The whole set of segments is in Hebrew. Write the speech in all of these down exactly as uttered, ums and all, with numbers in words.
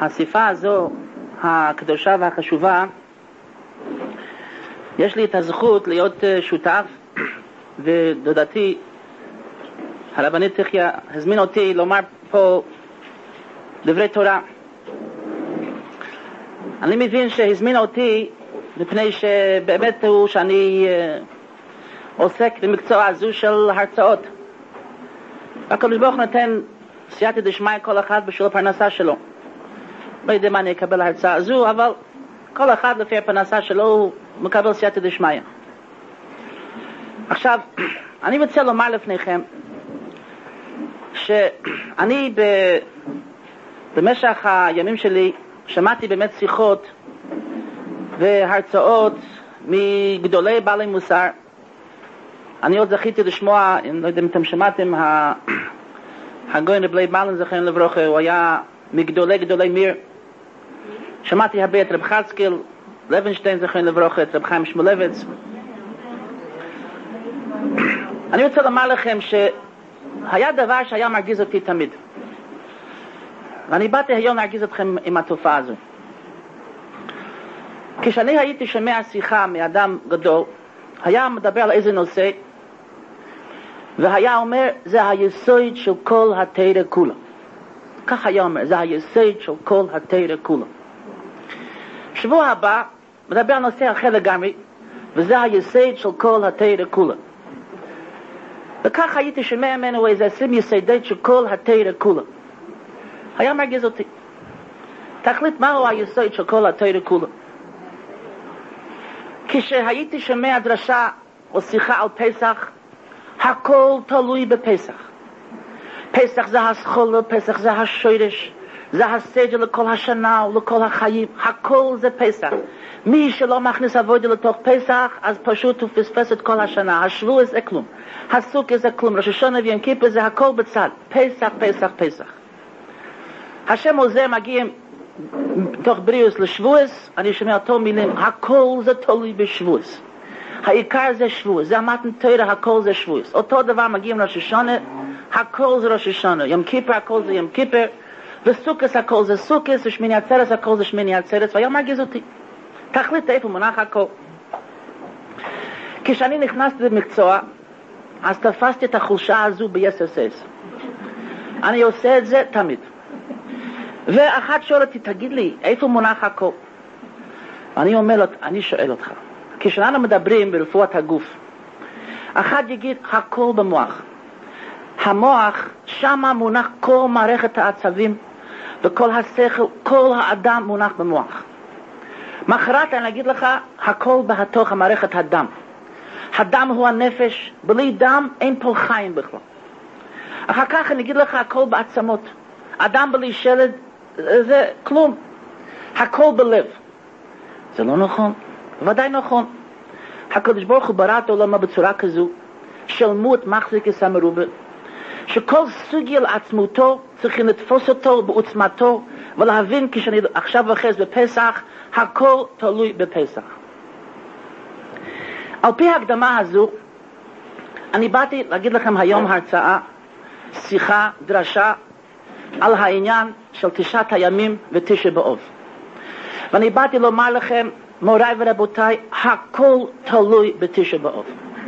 השיחה הזו, הקדושה והחשובה, יש לי את הזכות להיות שותף, ודודתי, הרבנית תחיה, הזמין אותי לומר פה דברי תורה. אני מבין שהזמין אותי מפני שבאמת הוא שאני עוסק במקצוע הזו של הרצאות. הקדוש ברוך הוא נותן סייעתא דשמיא כל אחד בשביל הפרנסה שלו. לא יודע מה אני אקבל להרצאה הזו, אבל כל אחד לפי הפרנסה שלו הוא מקבל סייעתא דשמיא. עכשיו, אני רוצה לומר לפניכם שאני ב... במשך הימים שלי שמעתי באמת שיחות והרצאות מגדולי בעלי מוסר. אני עוד זכיתי לשמוע, אני לא יודע אם אתם שמעתם, הגאון רב לייב מלין זכרנו לברכה, הוא היה מגדולי גדולי מיר. שמעתי הרבה את רב חזקאל לוינשטיין זכרנו לברכה, את רב חיים שמואלביץ. אני רוצה לומר לכם שהיה דבר שהיה מרגיז אותי תמיד, ואני באתי היום להרגיז אתכם עם התופעה הזו. כשאני הייתי שומע שיחה מאדם גדול, היה מדבר על איזה נושא, והיה אומר, זה היסוד של כל התורה כולה. כך היה אומר, זה היסוד של כל התורה כולה. שבוע הבא מדבר על נושא אחר לגמרי, וזה היסוד של כל התורה כולה. וכך הייתי שומע ממנו איזה עשרים יסודות של כל התורה כולה. היה מרגיז אותי. תחליט מהו היסוד של כל התורה כולה. כשהייתי שומע דרשה או שיחה על פסח, הכל תלוי בפסח. פסח זה הסחולה, פסח זה השורש, זה הסדר לכל השנה ולכל החיים. הכל זה פסח. מי שלא מכניס עבודה לתוך פסח, אז פשוט הוא פספס את כל השנה. השבוע זה כלום, הסוכה זה כלום, ראש השנה ויום כיפור זה הכל בצד. פסח, פסח, פסח. השם עוזר מגיעים תוך בריאוס לשבועס, אני שומע אותו מילים, הכל זה תלוי בשבועס. העיקר זה שבועס, זה המתן תורה, הכל זה שבועס. אותו דבר מגיעים לראש השנה, הכל זה ראש השנה. יום כיפור הכל זה יום כיפור, וסוכס הכל זה סוכס, ושמיני עצרת הכל זה שמיני עצרת, והיה מרגיז אותי. תחליט איפה מונח הכל. כשאני נכנסתי למקצוע, אז תפסתי את החולשה הזו ב-אס אס אס. אני עושה את זה תמיד. ואחת שואל אותי, תגיד לי, איפה מונח הכל? אני אומר לו, אני שואל אותך. כשאנחנו מדברים ברפואת הגוף, אחד יגיד, הכל במוח. המוח, שמה מונח כל מערכת העצבים, וכל השכל, כל האדם מונח במוח. מחרת אני אגיד לך, הכל בתוך המערכת הדם. הדם הוא הנפש, בלי דם אין פה חיים בכלל. אחר כך אני אגיד לך, הכל בעצמות. אדם בלי שלד, זה כלום. הכל בלב. זה לא נכון. ודאי נכון. הקדוש ברוך הוא ברא את העולם בצורה כזו, של מות מחזיק המרובה, שכל סוגיה לעצמותו צריכים לתפוס אותו בעוצמתו, ולהבין כשאני עכשיו אחז בפסח, הכל תלוי בפסח. על פי ההקדמה הזו, אני באתי להגיד לכם היום הרצאה, שיחה, דרשה, על העניין של תשעת הימים ותשעה באב. ואני באתי לומר לכם, מוריי ורבותיי, הכל תלוי בתשעה באב.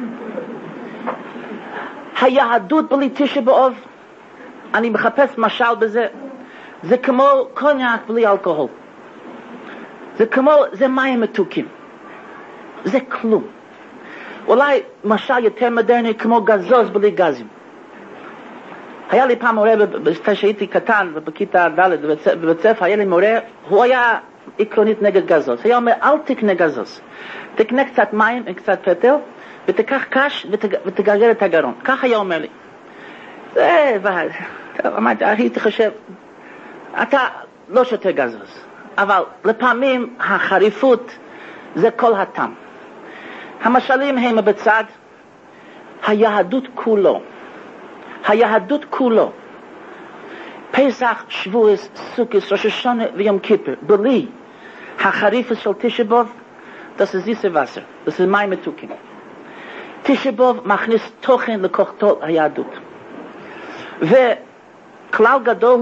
היהדות בלי תשעה באב, אני מחפש משל בזה, זה כמו קוניאק בלי אלכוהול. זה כמו, זה מים מתוקים. זה כלום. אולי משל יותר מודרני כמו גזוז בלי גזים. היה לי פעם מורה, כשהייתי קטן, בכיתה ד' בבית ספר, היה לי מורה, הוא היה עקרונית נגד גזוז. היה אומר, אל תקנה גזוז. תקנה קצת מים וקצת פטל, ותיקח קש ותגרגר את הגרון. כך היה אומר לי. זה, אמרתי, הייתי חושב, אתה לא שותה גזוז. אבל לפעמים החריפות זה כל הטעם. המשלים הם בצד, היהדות כולו. היהדות כולו, פסח, שבועס, סוכס, ראש השנה ויום כיפור, בלי החריפות של תשעה באב, das ist süße Wasser, das ist מים מתוקים. תשעה באב מכניס תוכן לכוח היהדות. וכלל גדול הוא,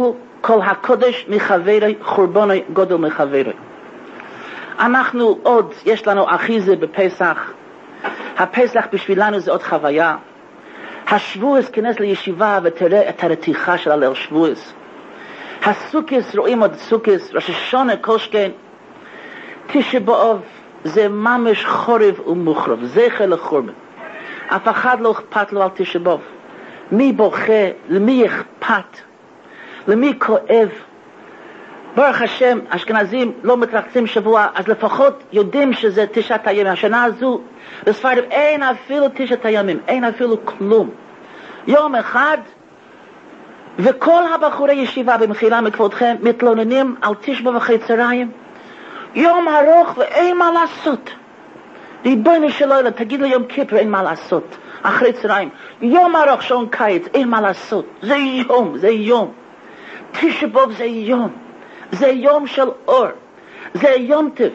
כל הקודש מחברי, חורבוני גודל מחברי. אנחנו עוד, יש לנו אחיזה בפסח. הפסח בשבילנו זה עוד חוויה. השבועס, כנס לישיבה ותראה את הרתיחה של הליל שבועס. הסוכס, רואים עוד סוכס, ראש השונה כל שכן. תשעה באב זה ממש חורב ומוחרב, זכר לחורבן. אף אחד לא אכפת לו על תשעה באב. מי בוכה, למי אכפת, למי כואב. ברוך השם, אשכנזים לא מתרחצים שבוע, אז לפחות יודעים שזה תשעת הימים. השנה הזו, בספרדים אין אפילו תשעת הימים, אין אפילו כלום. יום אחד, וכל הבחורי ישיבה במחילה מכבודכם מתלוננים על תשעה וחצי צהריים. יום ארוך ואין מה לעשות. ריבונו של עולם, תגיד לי יום כיפר אין מה לעשות. אחרי צהריים, יום ארוך שעון קיץ, אין מה לעשות. זה יום, זה יום. תשעה באב זה יום. זה יום של אור. זה יום טוב.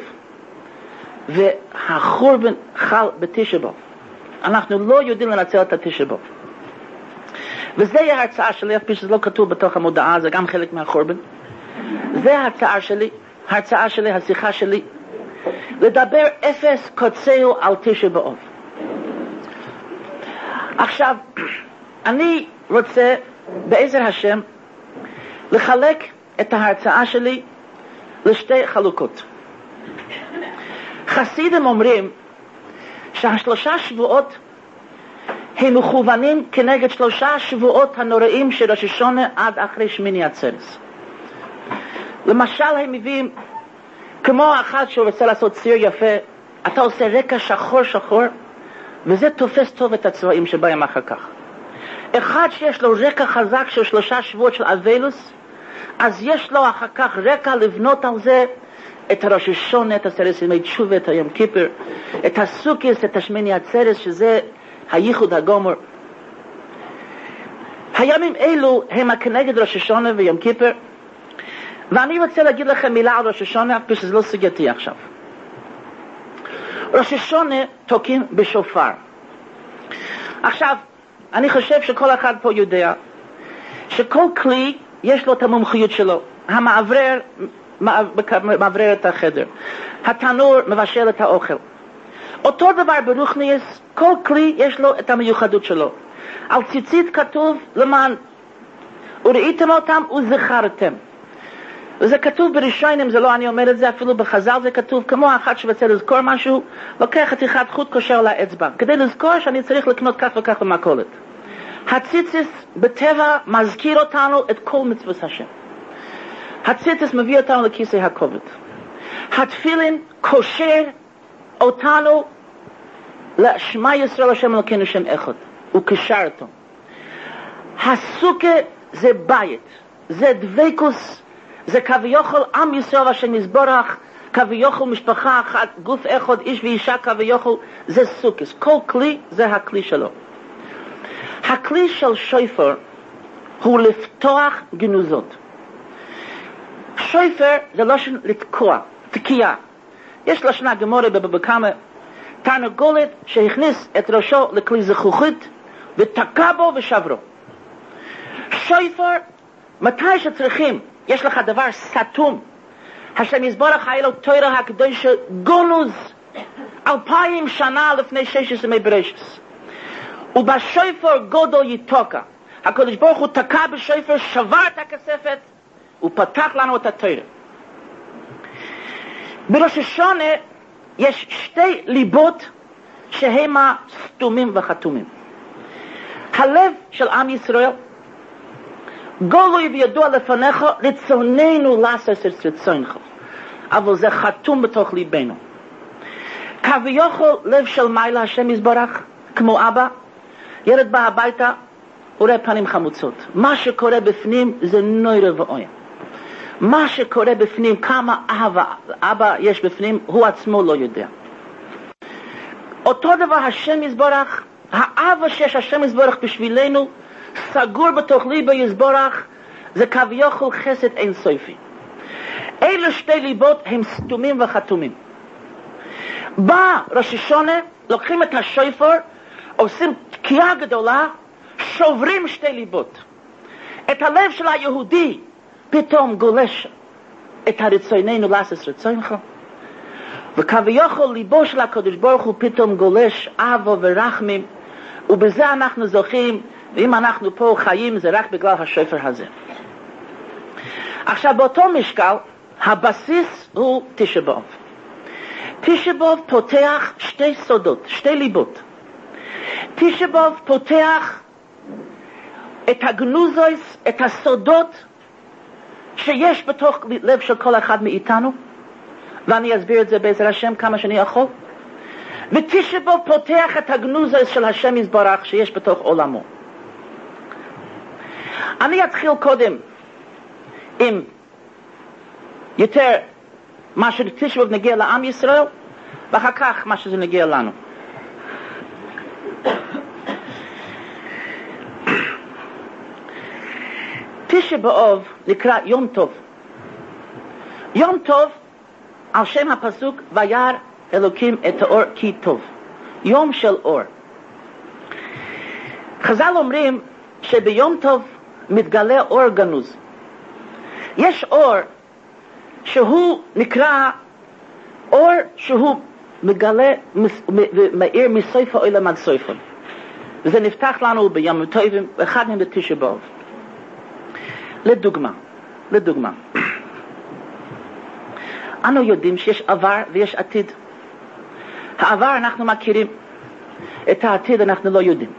והחורבן חל בתשעה באב. אנחנו לא יודעים לנצל את התשעה באב. וזה יהיה ההרצאה שלי, אף פי שזה לא כתוב בתוך המודעה, זה גם חלק מהחורבן. זה ההרצאה שלי, ההרצאה שלי, השיחה שלי, לדבר אפס קוצהו על תשעה באב. עכשיו, אני רוצה, בעזר השם, לחלק את ההרצאה שלי לשתי חלוקות. חסידים אומרים שהשלושה שבועות הם מכוונים כנגד שלושה שבועות הנוראים של ראש השונה עד אחרי שמיני עצרת. למשל הם מביאים, כמו אחד שרוצה לעשות ציר יפה, אתה עושה רקע שחור שחור, וזה תופס טוב את הצבעים שבאים אחר כך. אחד שיש לו רקע חזק של שלושה שבועות של אבלוס, אז יש לו אחר כך רקע לבנות על זה את ראש השונה, את עשרת ימי תשובה, את היום כיפר, את הסוכות, את השמיני עצרת, שזה הייחוד הגומר. הימים אלו הם כנגד ראש השונה ויום כיפר, ואני רוצה להגיד לכם מילה על ראש השונה, אף פי שזה לא סוגייתי עכשיו. ראש השונה תוקעים בשופר. עכשיו, אני חושב שכל אחד פה יודע שכל כלי יש לו את המומחיות שלו. המעברר מעברר את החדר, התנור מבשל את האוכל. אותו דבר ברוחניס, כל כלי יש לו את המיוחדות שלו. על ציצית כתוב למען וראיתם אותם וזכרתם. וזה כתוב בראשונים, זה לא אני אומר את זה, אפילו בחז"ל זה כתוב, כמו אחד שרוצה לזכור משהו, לוקח חתיכת חוט קושר לאצבע, כדי לזכור שאני צריך לקנות כך וכך במכולת. הציציס בטבע מזכיר אותנו את כל מצוות השם. הציציס מביא אותנו לכיסא הכובד. התפילין קושר אותנו לשמה ישראל השם אלוקינו שם אחד. הוא קשר אותו. הסוכה זה בית, זה דבקוס, זה כביכול עם ישראל השם יזברך, כביכול משפחה אחת, גוף אחד, איש ואישה כביכול, זה סוכס. כל כלי זה הכלי שלו. הכלי של שויפר הוא לפתוח גנוזות. שויפר זה לא לתקוע, תקיעה. יש לשנה גמורה בבבקמה, תרנגולת שהכניס את ראשו לכלי זכוכית ותקע בו ושברו. שויפר, מתי שצריכים, יש לך דבר סתום, השם יזברך היה לו תורה הקדושה גונוז אלפיים שנה לפני שש עשרה ימי בראשית. ובשויפר גודו יתוקע. הקדוש ברוך הוא תקע בשויפר, שבר את הכספת, ופתח לנו את התורה. בראש השונה יש שתי ליבות שהם סתומים וחתומים. הלב של עם ישראל, גולוי וידוע לפניך, רצוננו לעשות את רצונך. אבל זה חתום בתוך ליבנו. כביכול לב של מעלה השם יזברך, כמו אבא, ילד בא הביתה, הוא רואה פנים חמוצות. מה שקורה בפנים זה נוירה ואויה. מה שקורה בפנים, כמה אהבה אבא יש בפנים, הוא עצמו לא יודע. אותו דבר השם יזברך, האהבה שיש השם יזברך בשבילנו, סגור בתוך ליבו יזברך, זה כביכול חסד אין סופי. אלה שתי ליבות הם סתומים וחתומים. בא ראש השונה, לוקחים את השויפר, עושים תקיעה גדולה, שוברים שתי ליבות. את הלב של היהודי פתאום גולש את הרצוננו לעשות רצונך, וכביכול ליבו של הקדוש ברוך הוא פתאום גולש אהבה ורחמים, ובזה אנחנו זוכים, ואם אנחנו פה חיים זה רק בגלל השופר הזה. עכשיו באותו משקל, הבסיס הוא תשעה באב. תשעה באב פותח שתי סודות, שתי ליבות. תשעה באב פותח את הגנוזוס, את הסודות שיש בתוך לב של כל אחד מאיתנו, ואני אסביר את זה בעזר השם כמה שאני יכול. ותשעה באב פותח את הגנוזוס של השם יזברך שיש בתוך עולמו. אני אתחיל קודם עם יותר מה שתשעה באב נגיע לעם ישראל, ואחר כך מה שזה נגיע לנו. תשעה באב נקרא יום טוב. יום טוב על שם הפסוק וירא אלוקים את האור כי טוב. יום של אור. חז"ל אומרים שביום טוב מתגלה אור גנוז. יש אור שהוא נקרא אור שהוא מגלה ומאיר מסוף העולם עד סופו. וזה נפתח לנו ביום טובים, אחד מהם בתשעה באב. לדוגמה, לדוגמה, אנו יודעים שיש עבר ויש עתיד. העבר אנחנו מכירים, את העתיד אנחנו לא יודעים.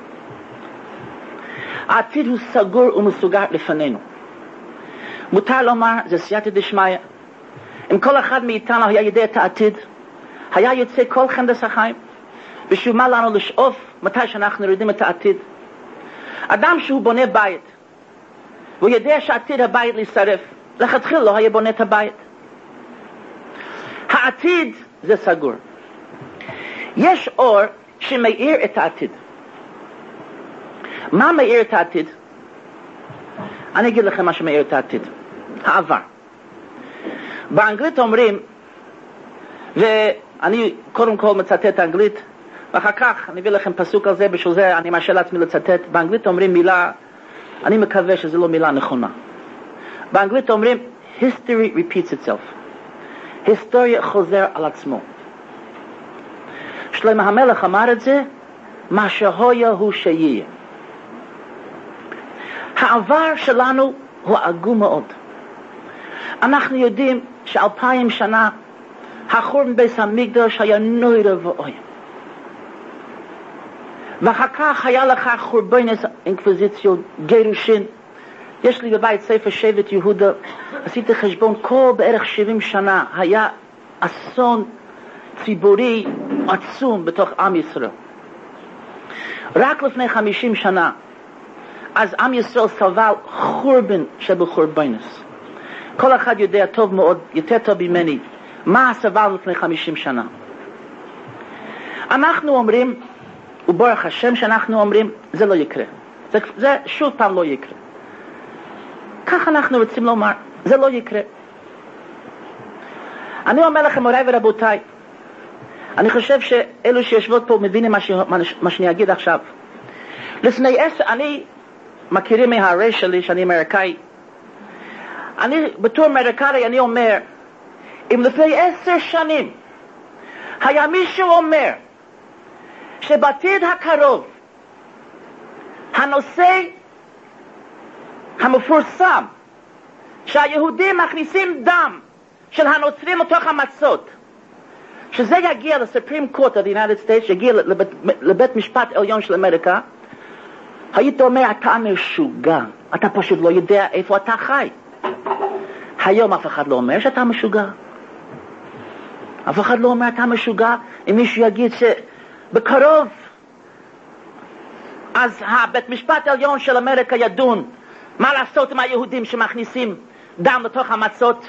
העתיד הוא סגור ומסוגר לפנינו. מותר לומר, זה סייעתא דשמיא, אם כל אחד מאיתנו היה יודע את העתיד, היה יוצא כל חנדס החיים, ושוב מה לנו לשאוף מתי שאנחנו יודעים את העתיד. אדם שהוא בונה בית, והוא יודע שעתיד הבית להישרף, לכתחילה לא היה בונה את הבית. העתיד זה סגור. יש אור שמאיר את העתיד. מה מאיר את העתיד? אני אגיד לכם מה שמאיר את העתיד. העבר. באנגלית אומרים, ואני קודם כל מצטט אנגלית, ואחר כך אני אביא לכם פסוק על זה, בשביל זה אני מרשה לעצמי לצטט. באנגלית אומרים מילה, אני מקווה שזו לא מילה נכונה. באנגלית אומרים, history repeats itself. היסטוריה חוזר על עצמו. שלמה המלך אמר את זה, מה שהיה הוא שיהיה. העבר שלנו הוא עגום מאוד. אנחנו יודעים שאלפיים שנה החורבן בית המקדש היה נורא ואיום. ואחר כך היה לך חורבנות אינקוויזיציות, גירושין. יש לי בבית ספר שבט יהודה, עשיתי חשבון, כל בערך שבעים שנה היה אסון ציבורי עצום בתוך עם ישראל. רק לפני חמישים שנה, אז עם ישראל סבל חורבן שבחורבנות. כל אחד יודע טוב מאוד, יותר טוב ממני, מה סבל לפני חמישים שנה. אנחנו אומרים, וברוך השם שאנחנו אומרים, זה לא יקרה. זה, זה שוב פעם לא יקרה. כך אנחנו רוצים לומר, זה לא יקרה. אני אומר לכם, מוריי ורבותיי, אני חושב שאלו שיושבות פה מבינים מה, ש... מה שאני אגיד עכשיו. לפני עשר, אני מכירים מהרי שלי שאני אמריקאי. אני, בתור אמריקאי, אני אומר, אם לפני עשר שנים היה מישהו אומר שבעתיד הקרוב הנושא המפורסם שהיהודים מכניסים דם של הנוצרים לתוך המצות, שזה יגיע לסופרים קורט of the United States, יגיע לבית, לבית משפט עליון של אמריקה, היית אומר, אתה משוגע, אתה פשוט לא יודע איפה אתה חי. היום אף אחד לא אומר שאתה משוגע. אף אחד לא אומר אתה משוגע. אם מישהו יגיד שבקרוב אז הבית משפט העליון של אמריקה ידון מה לעשות עם היהודים שמכניסים דם לתוך המצות.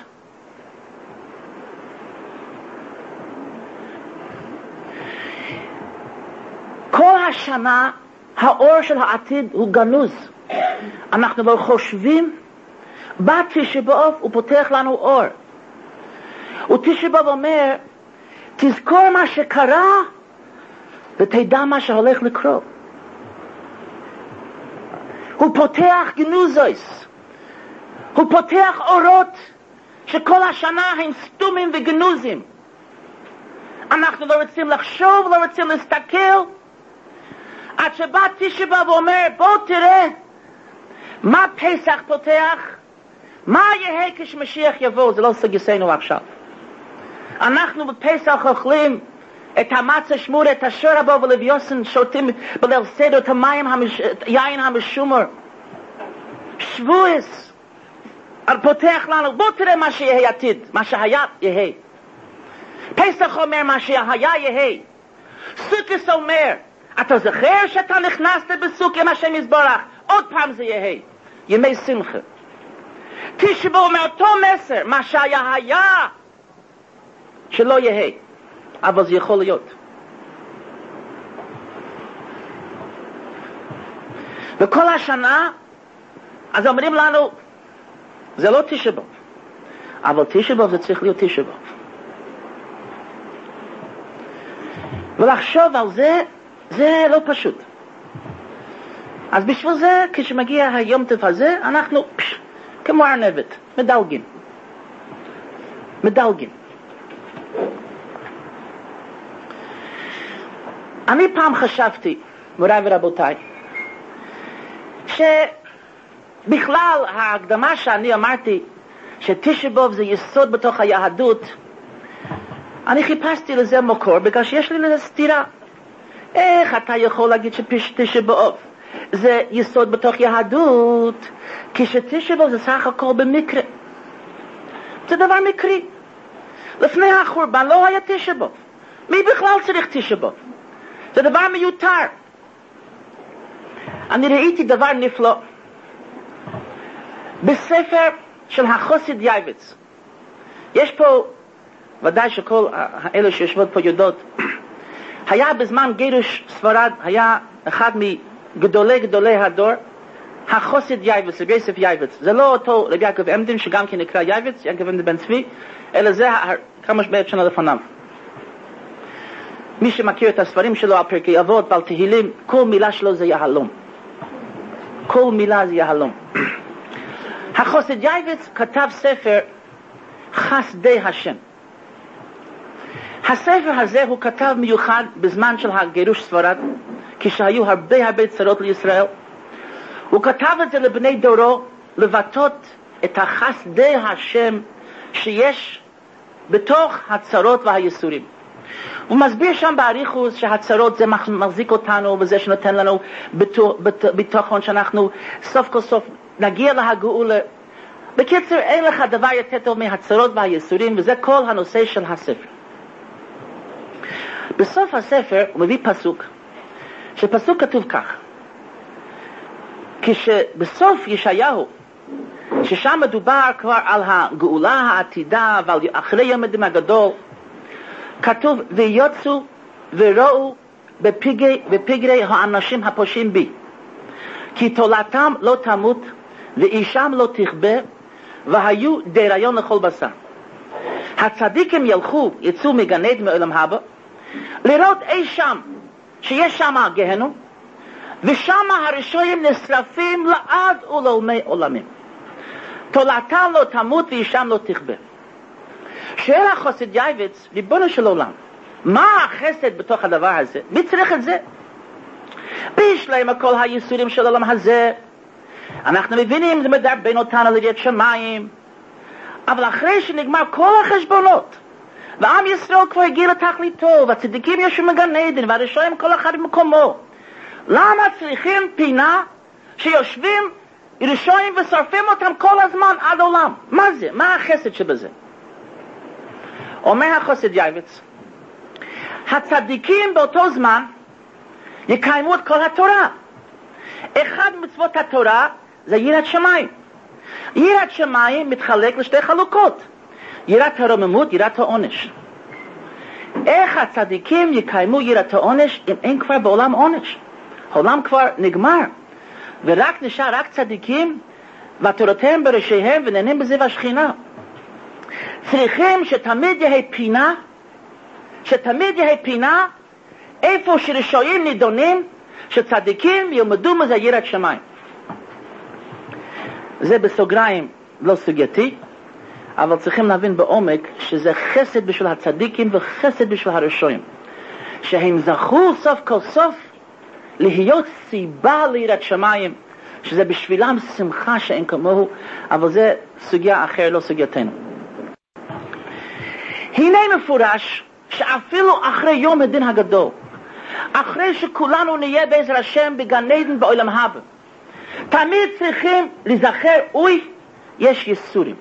כל השנה האור של העתיד הוא גנוז. אנחנו לא חושבים, בא תשעה באב הוא פותח לנו אור. ותשעה באב אומר, תזכור מה שקרה ותדע מה שהולך לקרות. הוא פותח גנוזוס. הוא פותח אורות שכל השנה הם סתומים וגנוזים. אנחנו לא רוצים לחשוב, לא רוצים להסתכל, עד שבא תשעה באב ואומר, בוא תראה מה פסח פותח, מה יהיה כשמשיח יבוא. זה לא סגסנו עכשיו. אנחנו בפסח אוכלים את המצה שמור, את השור הבא ולוויוסן, שותים בליל סדר את המים, המש... יין המשומר. שבועס פותח לנו, בוא תראה מה שיהיה עתיד, מה שהיה יהיה. פסח אומר מה שהיה יהיה. סוכות אומר, אתה זוכר שאתה נכנסת בסוכה עם השם יזברך, עוד פעם זה יהיה, ימי שמחה. תשעה באב אומר אותו מסר, מה שהיה היה, שלא יהיה, אבל זה יכול להיות. וכל השנה, אז אומרים לנו, זה לא תשעה באב, אבל תשעה באב זה צריך להיות תשעה באב. ולחשוב על זה, זה לא פשוט. אז בשביל זה, כשמגיע היום טוב הזה, אנחנו פש, כמו ארנבת, מדלגים. מדלגים. אני פעם חשבתי, מוריי ורבותיי, שבכלל ההקדמה שאני אמרתי, שתשעה באב זה יסוד בתוך היהדות, אני חיפשתי לזה מקור, בגלל שיש לי לזה סתירה. איך אתה יכול להגיד שתשעה באב זה יסוד בתוך יהדות, כשתשעה באב זה סך הכל במקרה. זה דבר מקרי. לפני החורבן לא היה תשעה באב. מי בכלל צריך תשעה באב? זה דבר מיותר. אני ראיתי דבר נפלא. בספר של החסיד יעבץ. יש פה, ודאי שכל אלה שיושבות פה יודעות, היה בזמן גירוש ספרד, היה אחד מגדולי גדולי הדור, החסיד יעבץ, רבי יוסף יעבץ. זה לא אותו רבי יעקב עמדין, שגם כן נקרא יעבץ, יעקב עמדין בן צבי, אלא זה כמה שבעת שנה לפניו. מי שמכיר את הספרים שלו על פרקי אבות ועל תהילים, כל מילה שלו זה יהלום. כל מילה זה יהלום. החסיד יעבץ כתב ספר חסדי השם. הספר הזה הוא כתב מיוחד בזמן של הגירוש ספרד, כשהיו הרבה הרבה צרות לישראל. הוא כתב את זה לבני דורו, לבטאות את החסדי השם שיש בתוך הצרות והייסורים. הוא מסביר שם באריכות שהצרות זה מחזיק אותנו, וזה שנותן לנו ביטחון שאנחנו סוף כל סוף נגיע להגאולה. בקיצור, אין לך דבר יותר טוב מהצרות והייסורים, וזה כל הנושא של הספר. בסוף הספר הוא מביא פסוק, שפסוק כתוב כך, כשבסוף ישעיהו, ששם מדובר כבר על הגאולה העתידה ועל אחרי יום הדין הגדול, כתוב, ויוצאו וראו בפגרי, בפגרי האנשים הפושעים בי, כי תולעתם לא תמות ואישם לא תכבה, והיו דיריון לכל בשר. הצדיקים ילכו, יצאו מגן עדן מעולם הבא, לראות אי שם, שיש שם גהנום, ושם הרשעים נשרפים לעד ולעולמי עולמים. תולעתם לא תמות ואישם לא תכבה. שואל החסיד יעבץ, ריבונו של עולם, מה החסד בתוך הדבר הזה? מי צריך את זה? בישלם כל הייסורים של העולם הזה. אנחנו מבינים, זה מדרבן אותנו ליראת שמיים, אבל אחרי שנגמר כל החשבונות, ועם ישראל כבר הגיע לתכליתו, והצדיקים ישו מגן עדן, והרשעים כל אחד במקומו, למה צריכים פינה שיושבים רשעים ושורפים אותם כל הזמן עד עולם? מה זה? מה החסד שבזה? אומר החסיד יעבץ, הצדיקים באותו זמן יקיימו את כל התורה. אחד מצוות התורה זה יראת שמיים. יראת שמיים מתחלק לשתי חלוקות, יראת הרוממות, יראת העונש. איך הצדיקים יקיימו יראת העונש אם אין כבר בעולם עונש? העולם כבר נגמר, ורק נשאר רק צדיקים ותורותיהם בראשיהם ונהנים בזיו השכינה. צריכים שתמיד יהיה פינה, שתמיד יהיה פינה איפה שרשעים נידונים, שצדיקים ילמדו מזה יראת שמיים. זה בסוגריים לא סוגייתי, אבל צריכים להבין בעומק שזה חסד בשביל הצדיקים וחסד בשביל הרשועים. שהם זכו סוף כל סוף להיות סיבה ליראת שמיים, שזה בשבילם שמחה שאין כמוהו, אבל זה סוגיה אחרת, לא סוגייתנו. הנה מפורש שאפילו אחרי יום הדין הגדול, אחרי שכולנו נהיה בעזר השם בגן עדן בעולם הבא, תמיד צריכים לזכר, אוי, יש ייסורים.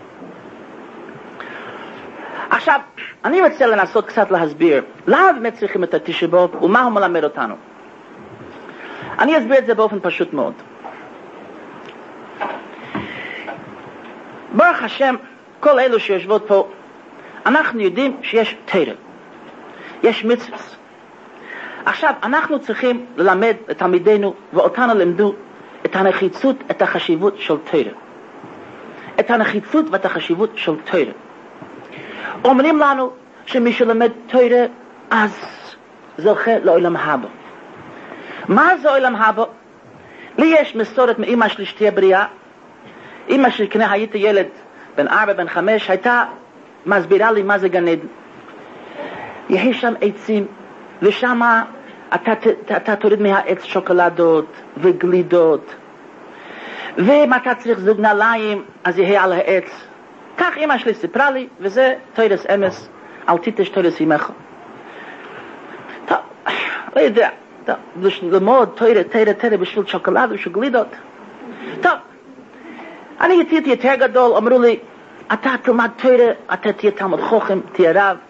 עכשיו, אני רוצה לנסות קצת להסביר למה באמת צריכים את התשעה באב ומה הוא מלמד אותנו. אני אסביר את זה באופן פשוט מאוד. ברוך השם, כל אלו שיושבות פה, אנחנו יודעים שיש תורה, יש מצוות. עכשיו, אנחנו צריכים ללמד את תלמידינו, ואותנו למדו את הנחיצות, את החשיבות של תורה. את הנחיצות ואת החשיבות של תורה. אומרים לנו שמי שלמד תורה, אז זוכה לעולם הבא. מה זה עולם הבא? לי יש מסורת מאמא שלי שתהיה בריאה. אמא שלי, כנה הייתי ילד בן ארבע, בן חמש, הייתה מסבירה לי מה זה גן עדן. יהיה שם עצים, ושם אתה, אתה, אתה תוריד מהעץ שוקולדות וגלידות, ואם אתה צריך זוג נעליים, אז יהיה על העץ. כך אמא שלי סיפרה לי, וזה תוירס אמס, אל תיטש תוירס אמך. טוב, לא יודע, טוב, ללמוד תוירה, תוירה, תוירה בשביל שוקולד ובשביל גלידות. טוב, אני הייתי יותר גדול, אמרו לי, אתה תלמד תוירה, אתה תהיה תלמוד חוכם, תהיה רב.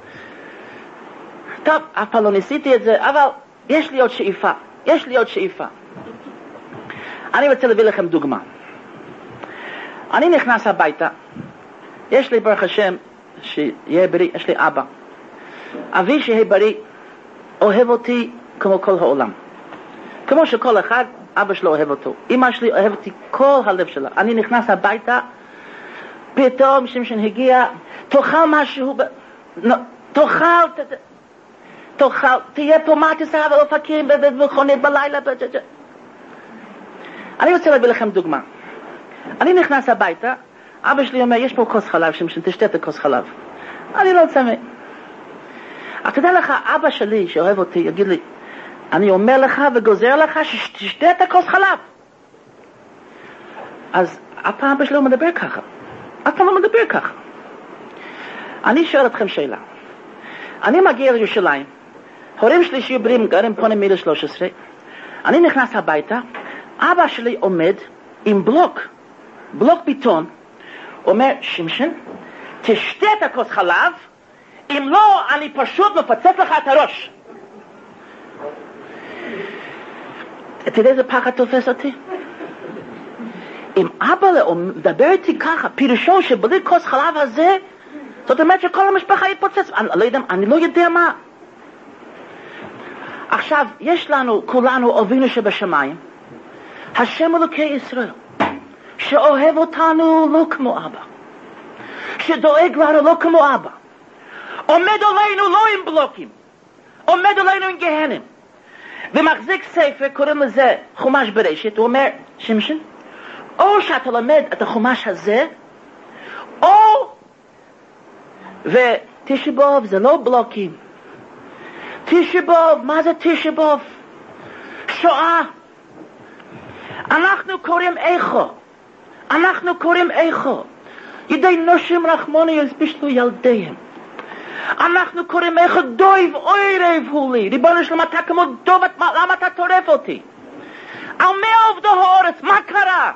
טוב, אף פעם לא ניסיתי את זה, אבל יש לי עוד שאיפה, יש לי עוד שאיפה. אני רוצה להביא לכם דוגמה. אני נכנס הביתה, יש לי ברוך השם שיהיה בריא, יש לי אבא. אבי שיהיה בריא, אוהב אותי כמו כל העולם. כמו שכל אחד, אבא שלו אוהב אותו. אמא שלי אוהב אותי כל הלב שלה. אני נכנס הביתה, פתאום שמשון הגיע, תאכל משהו, ב... no, תאכל, ת... תאכל, תהיה פה מה תסע ולאופקים ומכונית בלילה. ב... אני רוצה להביא לכם דוגמה. אני נכנס הביתה, אבא שלי אומר, יש פה כוס חלב, שמשון תשתה את הכוס חלב. אני לא צמא. אתה יודע לך, אבא שלי שאוהב אותי, יגיד לי, אני אומר לך וגוזר לך שתשתה את הכוס חלב. אז אף פעם אבא שלי לא מדבר ככה. אף פעם לא מדבר ככה. אני שואל אתכם שאלה. אני מגיע לירושלים, הורים שלי שיהיו בריאים, גרים פה נמילה שלוש עשרה, אני נכנס הביתה, אבא שלי עומד עם בלוק, בלוק ביטון, אומר, שמשון, תשתה את הכוס חלב, אם לא, אני פשוט מפצץ לך את הראש. אתה יודע איזה פחד תופס אותי? אם אבא מדבר איתי ככה, פירושו שבלי כוס חלב הזה, זאת אומרת שכל המשפחה יתפוצץ. אני לא יודע, אני לא יודע מה. עכשיו, יש לנו, כולנו, אבינו שבשמיים, השם אלוקי ישראל, שאוהב אותנו לא כמו אבא, שדואג לנו לא כמו אבא, עומד עלינו לא עם בלוקים, עומד עלינו עם גהנם, ומחזיק ספר, קוראים לזה חומש בראשית. הוא אומר, שמשון, או שאתה למד את החומש הזה, או, ותשעה באב זה לא בלוקים. תשעה באב, מה זה תשעה באב? שואה. אנחנו קוראים איכו, אנחנו קוראים איכו, ידי נושים רחמוני יסבישלו ילדיהם. אנחנו קוראים איך דויב אוירב הוא לי, ריבונו שלום, אתה כמו דוב, למה אתה טורף אותי? על מי עובדו האורץ, מה קרה?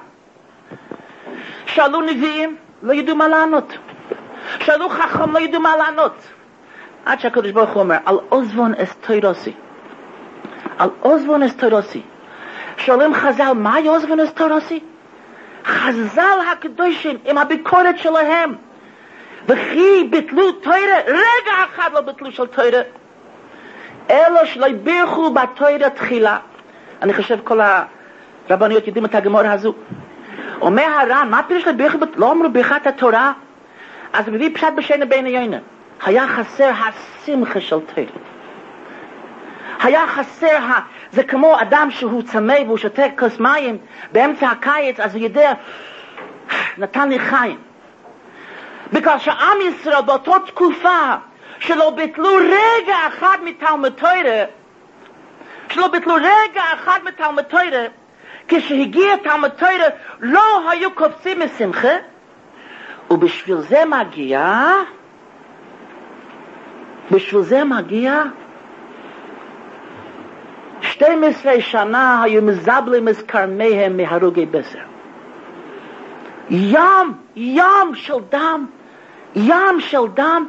שאלו נביאים, לא ידעו מה לענות. שאלו חכם, לא ידעו מה לענות. עד שהקדוש ברוך הוא אומר, על עוזבון אסתירוסי, על עוזבון אסתירוסי. שואלים חז"ל, מהי עוזבון אסתירוסי? חז"ל הקדושים עם הביקורת שלהם, וכי ביטלו תורה, רגע אחד לא ביטלו של תורה, אלו שלא בירכו בתורה תחילה. אני חושב כל הרבניות יודעים את הגמור הזו. אומר הר"ן, מה פירוש לבירכו? לא אמרו ברכת התורה? אז מביא פשט בשנה בין עיונה, היה חסר השמחה של תורה, היה חסר, זה כמו אדם שהוא צמא והוא שותה כוס מים באמצע הקיץ, אז הוא יודע, נתן לי חיים. בגלל שעם ישראל באותה תקופה, שלא ביטלו רגע אחד מתלמוד תורה, שלא ביטלו רגע אחד מתלמוד תורה, כשהגיע תלמוד תורה לא היו קופצים משמחה, ובשביל זה מגיע, בשביל זה מגיע, שתים עשרה שנה היו מזבלים את כרמיהם מהרוגי בשר. ים, ים של דם, ים של דם.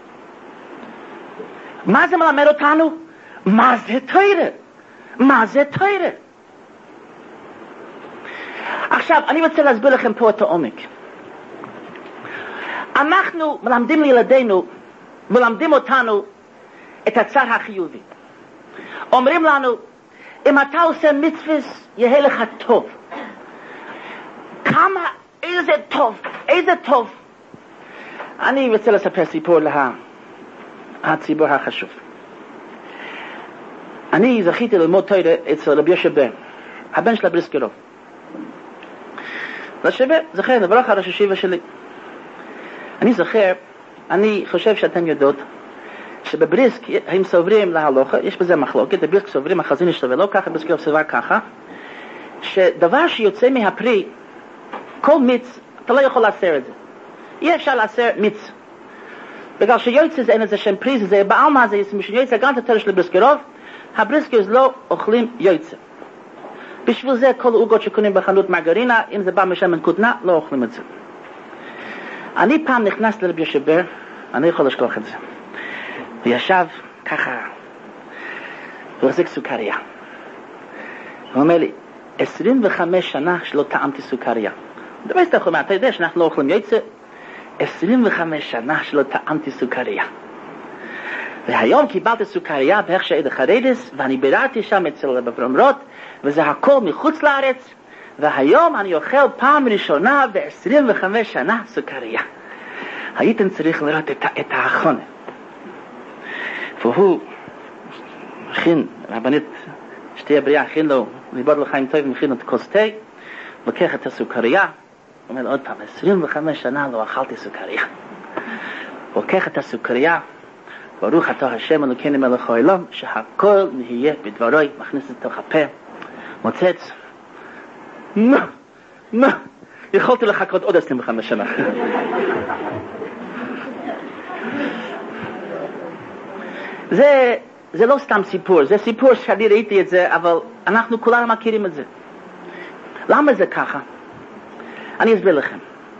מה זה מלמד אותנו? מה זה תורה? מה זה תורה? עכשיו, אני רוצה להסביר לכם פה את העומק. אנחנו מלמדים לילדינו, מלמדים אותנו את הצד החיובי. אומרים לנו, אם אתה עושה מצוות, יהיה לך טוב. כמה, איזה טוב, איזה טוב. אני רוצה לספר סיפור לה, הציבור החשוב. אני זכיתי ללמוד תורה אצל רבי יהושע בר, הבן של הבריסקרוב. לשבר, זכר, נברך על ראש הישיבה שלי. אני זוכר, אני חושב שאתם יודעות, שבבריסק הם סוברים להלוכה, יש בזה מחלוקת, בבריסק סוברים, החזון יש סובר לא ככה, בבריסק סובר ככה, שדבר שיוצא מהפרי, כל מיץ, אתה לא יכול לאסר את זה. אי אפשר לאסר מיץ. בגלל שיוצא זה אין איזה שם פרי, זה בעלמה, זה יוצא גם את התורה של הבריסקרוב, הבריסקרס לא אוכלים יוצא. בשביל זה כל עוגות שקונים בחנות מרגרינה, אם זה בא משמן כותנה, לא אוכלים את זה. אני פעם נכנס לרבי יהושע בר, אני יכול לשכוח את זה. וישב ככה, הוא החזיק סוכריה. הוא אומר לי, עשרים וחמש שנה שלא טעמתי סוכריה. דבר שאתה אומר, אתה יודע שאנחנו לא אוכלים יוצא, עשרים וחמש שנה שלא טעמתי סוכריה. והיום קיבלתי סוכריה באיך שעד החרדס, ואני ביררתי שם אצל בברומרות, וזה הכל מחוץ לארץ, והיום אני אוכל פעם ראשונה ב-עשרים וחמש שנה סוכריה. הייתם צריך לראות את, את האחרונה. והוא מכין, רבנית שתי הבריאה הכין לו, ליבוד לחיים טוב, מכין את כוס תה, לוקח את הסוכריה, אומר עוד פעם, עשרים וחמש שנה לא אכלתי סוכריה. לוקח את הסוכריה, ברוך אתה השם אלוקינו מלך העולם, שהכל נהיה בדברוי, מכניס לתוך הפה, מוצץ, נו, נו, יכולתי לחכות עוד עשרים וחמש שנה. זה, זה לא סתם סיפור, זה סיפור שאני ראיתי את זה, אבל אנחנו כולנו מכירים את זה. למה זה ככה? אני אסביר לכם.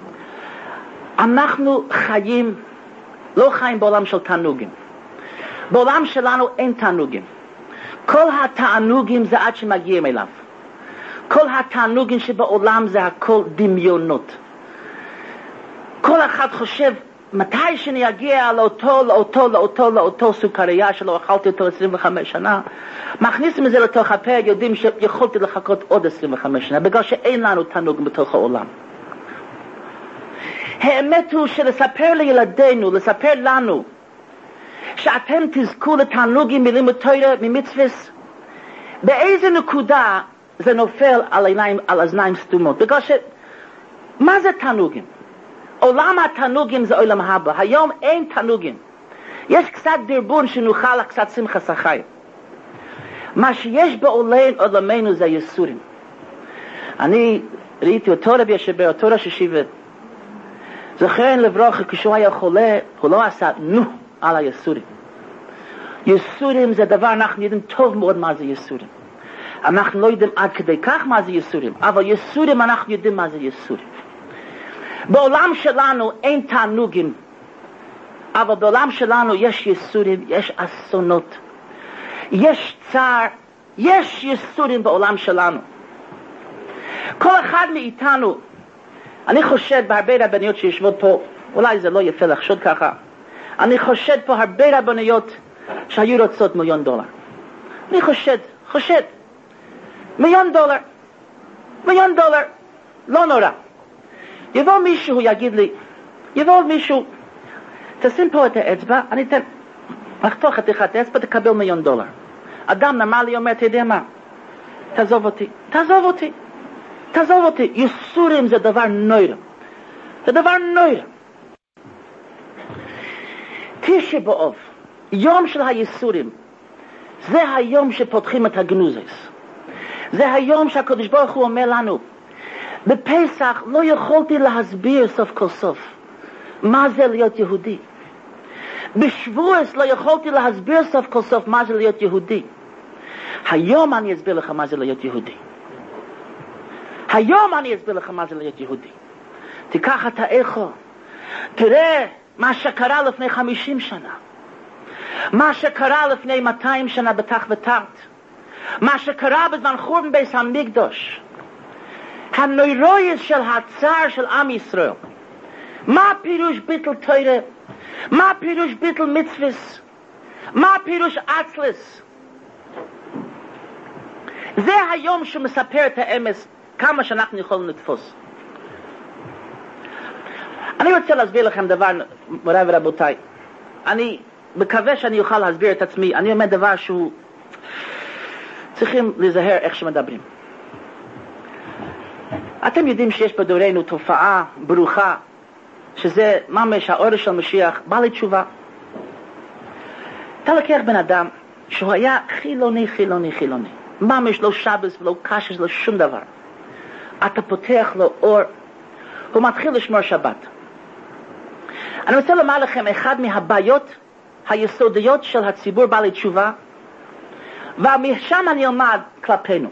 אנחנו חיים, לא חיים בעולם של תענוגים. בעולם שלנו אין תענוגים. כל התענוגים זה עד שמגיעים אליו. כל התענוגים שבעולם זה הכל דמיונות. כל אחד חושב, מתי שאני אגיע לאותו, לאותו, לאותו, לאותו סוכריה שלא אכלתי אותו עשרים וחמש שנה, מכניסים את זה לתוך הפה, יודעים שיכולתי לחכות עוד עשרים וחמש שנה, בגלל שאין לנו תענוג בתוך העולם. האמת הוא שלספר לילדינו, לספר לנו, שאתם תזכו לתענוגים מלימוד תורה, ממצוות, באיזה נקודה זה נופל על עיניים, על אוזניים סתומות, בגלל ש... מה זה תענוגים? עולם התענוגים זה עולם הבא. היום אין תענוגים. יש קצת דרבון שנוכל קצת שמחה שחי. מה שיש בעולמנו זה יסורים. אני ראיתי אותו רבי יהושע בר, אותו ראש הישיבה. זוכרן לברכה, כשהוא היה חולה, הוא לא עשה נו על היסורים. יסורים זה דבר, אנחנו יודעים טוב מאוד מה זה יסורים. אנחנו לא יודעים עד כדי כך מה זה יסורים, אבל יסורים אנחנו יודעים מה זה יסורים. בעולם שלנו אין תענוגים, אבל בעולם שלנו יש יסורים, יש אסונות, יש צער, יש יסורים בעולם שלנו. כל אחד מאיתנו, אני חושד בהרבה רבניות שיושבות פה, אולי זה לא יפה לחשוד ככה, אני חושד פה הרבה רבניות שהיו רוצות מיליון דולר. אני חושד, חושד, מיליון דולר, מיליון דולר, לא נורא. יבוא מישהו, יגיד לי, יבוא מישהו, תשים פה את האצבע, אני אתן, לחתוך חתיכת האצבע, תקבל מיליון דולר. אדם נורמלי אומר, אתה יודע מה? תעזוב אותי, תעזוב אותי, תעזוב אותי. יסורים זה דבר נורא. זה דבר נורא. תשעה באב, יום של הייסורים, זה היום שפותחים את הגנוזס. זה היום שהקדוש ברוך הוא אומר לנו, בפסח לא יכולתי להסביר סוף כל סוף מה זה להיות יהודי. בשבועס לא יכולתי להסביר סוף כל סוף מה זה להיות יהודי. היום אני אסביר לך מה זה להיות יהודי. היום אני אסביר לך מה זה להיות יהודי. תיקח את האיכו, תראה מה שקרה לפני חמישים שנה, מה שקרה לפני מאתיים שנה בתח ותרת, מה שקרה בזמן חורבן בית המקדש, הנוירויס של הצער של עם ישראל. מה פירוש ביטל תורה? מה פירוש ביטל מצווס? מה פירוש אצלס? זה היום שמספר את האמס כמה שאנחנו יכולים לתפוס. אני רוצה להסביר לכם דבר, מוריי ורבותיי. אני מקווה שאני אוכל להסביר את עצמי. אני אומר דבר שהוא צריכים להיזהר איך שמדברים. אתם יודעים שיש בדורנו תופעה ברוכה, שזה ממש האור של משיח, בא לתשובה. אתה לקח בן אדם שהוא היה חילוני, חילוני, חילוני. ממש לא שבס ולא קשש, לא שום דבר. אתה פותח לו אור, הוא מתחיל לשמור שבת. אני רוצה לומר לכם, אחד מהבעיות היסודיות של הציבור בא לתשובה, ומשם אני אלמד כלפינו.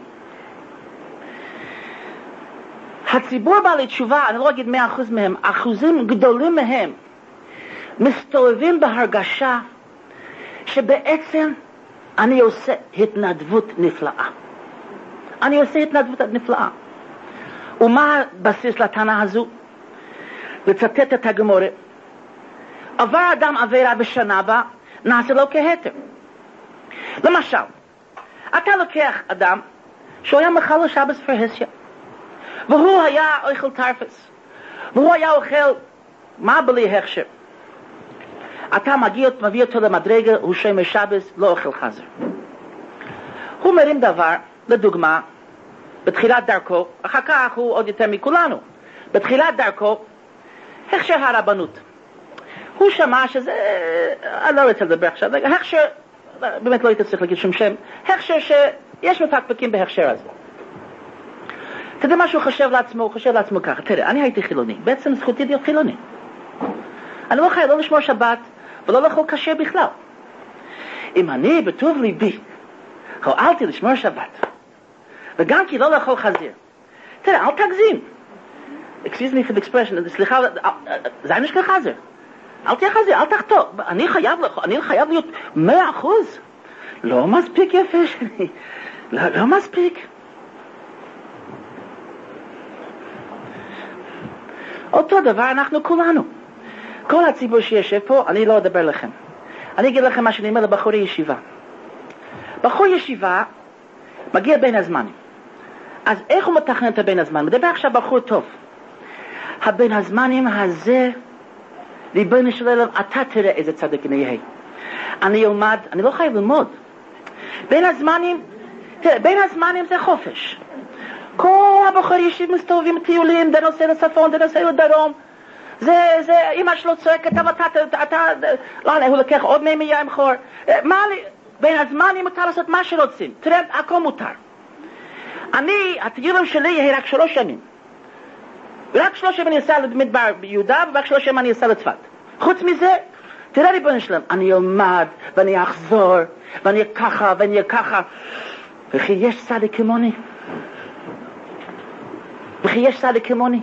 הציבור בא לתשובה, אני לא אגיד מאה אחוז מהם, אחוזים גדולים מהם, מסתובבים בהרגשה שבעצם אני עושה התנדבות נפלאה. אני עושה התנדבות נפלאה. ומה הבסיס לטענה הזו? לצטט את הגמורה. עבר אדם עבירה בשנה בה, נעשה לו כהתר. למשל, אתה לוקח אדם שהוא היה מחלל שבס פרהסיה, והוא היה אוכל טרפס, והוא היה אוכל מה בלי הכשר. אתה מגיע, מביא אותו למדרגה, הוא שומר שבס, לא אוכל חזר. הוא מרים דבר, לדוגמה, בתחילת דרכו, אחר כך הוא עוד יותר מכולנו, בתחילת דרכו, הכשר הרבנות. הוא שמע שזה, אני לא רוצה לדבר עכשיו, הכשר, באמת לא הייתי צריך להגיד שום שם, הכשר שיש מפקפקים בהכשר הזה. אתה יודע מה שהוא חושב לעצמו? הוא חושב לעצמו ככה, תראה, אני הייתי חילוני, בעצם זכותי להיות חילוני. אני לא חייב לא לשמור שבת, ולא לאכול כשר בכלל. אם אני בטוב ליבי, הועלתי לשמור שבת, וגם כי לא לאכול חזיר, תראה, אל תגזים. excuse me for the expression, סליחה, זה אני שכח חזיר. אל תהיה חזיר, אל תחתור. אני חייב, אני חייב להיות מאה אחוז. לא מספיק יפה שלי. לא, לא מספיק. אותו דבר אנחנו כולנו. כל הציבור שישב פה, אני לא אדבר לכם. אני אגיד לכם מה שאני אומר לבחורי ישיבה. בחור ישיבה מגיע בין הזמנים. אז איך הוא מתכנן את הבין הזמנים? מדבר עכשיו בחור טוב. הבין הזמנים הזה, ריבונו של עולם, אתה תראה איזה צדיק אני אהיה. אני אלמד, אני לא חייב ללמוד. בין הזמנים, תראה, בין הזמנים זה חופש. כל הבחור ישיב מסתובבים טיולים, זה נושא לצפון, זה נושא לדרום. זה, זה, אמא שלו צועקת, אבל אתה, אתה, אתה, לא, הוא לקח עוד מי מים חור. מה לי, בין הזמנים מותר לעשות מה שרוצים. תראה, הכל מותר. אני, הטיולים שלי יהיה רק שלוש שנים. ורק שלוש שנים אני אעשה למדבר ביהודה, ורק שלוש שנים אני אעשה לצפת. חוץ מזה, תראה ריבונו שלם, אני אלמד, ואני אחזור, ואני אהיה ככה, ואני אהיה ככה. וכי יש צדיק כמוני? וכי יש צדיק כמוני?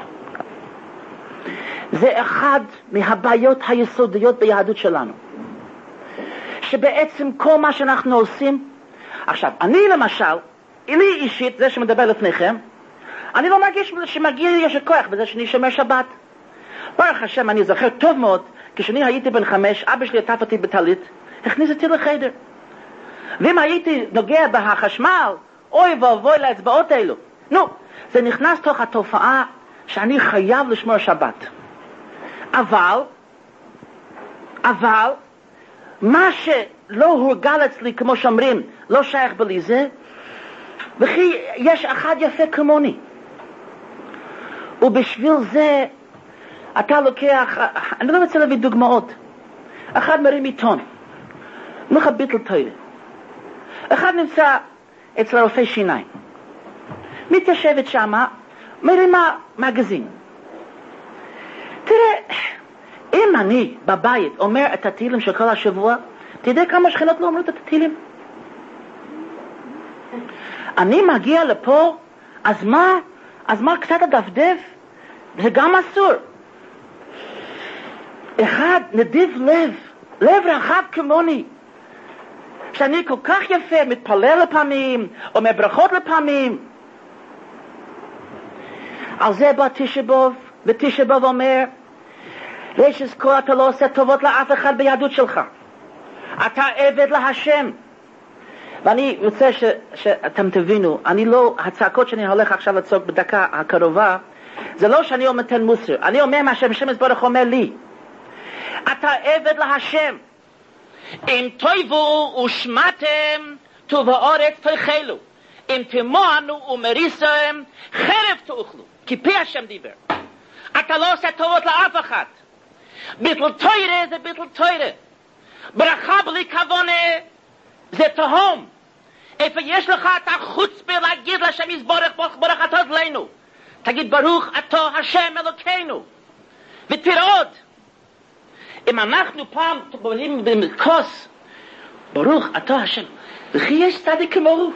זה אחד מהבעיות היסודיות ביהדות שלנו. שבעצם כל מה שאנחנו עושים, עכשיו, אני למשל, לי אישית, זה שמדבר לפניכם, אני לא מרגיש שמגיע לי יש כוח בזה שאני שומר שבת. ברוך השם, אני זוכר טוב מאוד, כשאני הייתי בן חמש, אבא שלי עטף אותי בטלית, הכניס אותי לחדר. ואם הייתי נוגע בחשמל, אוי ואבוי לאצבעות האלו. נו, זה נכנס תוך התופעה שאני חייב לשמור שבת. אבל, אבל, מה שלא הורגל אצלי, כמו שאומרים, לא שייך בלי זה, וכי יש אחד יפה כמוני. ובשביל זה אתה לוקח, אני לא רוצה להביא דוגמאות. אחד מרים עיתון, לא ביטל תוירה. אחד נמצא אצל הרופא שיניים. מתיישבת שמה, מרימה מגזין. תראה, אם אני בבית אומר את התהילים של כל השבוע, אתה יודע כמה שכנות לא אומרות את התהילים? אני מגיע לפה, אז מה? אז מה קצת הדפדף? זה גם אסור. אחד נדיב לב, לב רחב כמוני, שאני כל כך יפה, מתפלל לפעמים, אומר ברכות לפעמים. על זה בא תשעה באב, ותשעה באב אומר, יש לזכור, אתה לא עושה טובות לאף אחד ביהדות שלך. אתה עבד להשם. ואני רוצה ש, שאתם תבינו, אני לא, הצעקות שאני הולך עכשיו לצעוק בדקה הקרובה, זה לא שאני אומר תן מוסר, אני אומר מה שהשם יתברך אומר לי. אתה עבד להשם. אם תויבו ושמעתם, טוב הארץ תאכלו. אם תמוענו ומריסם, חרב תאכלו. כי פי השם דיבר. אתה לא עושה טובות לאף אחד. ביטל תוירה זה ביטל תוירה. ברכה בלי כוונה זה תהום. איפה יש לך את החוצפה להגיד לשם יזברך ברוך אתה לנו. תגיד ברוך אתה השם אלוקינו. ותראה עוד. אם אנחנו פעם בולים בכוס, ברוך אתה השם, וכי יש צדיק כמוהו?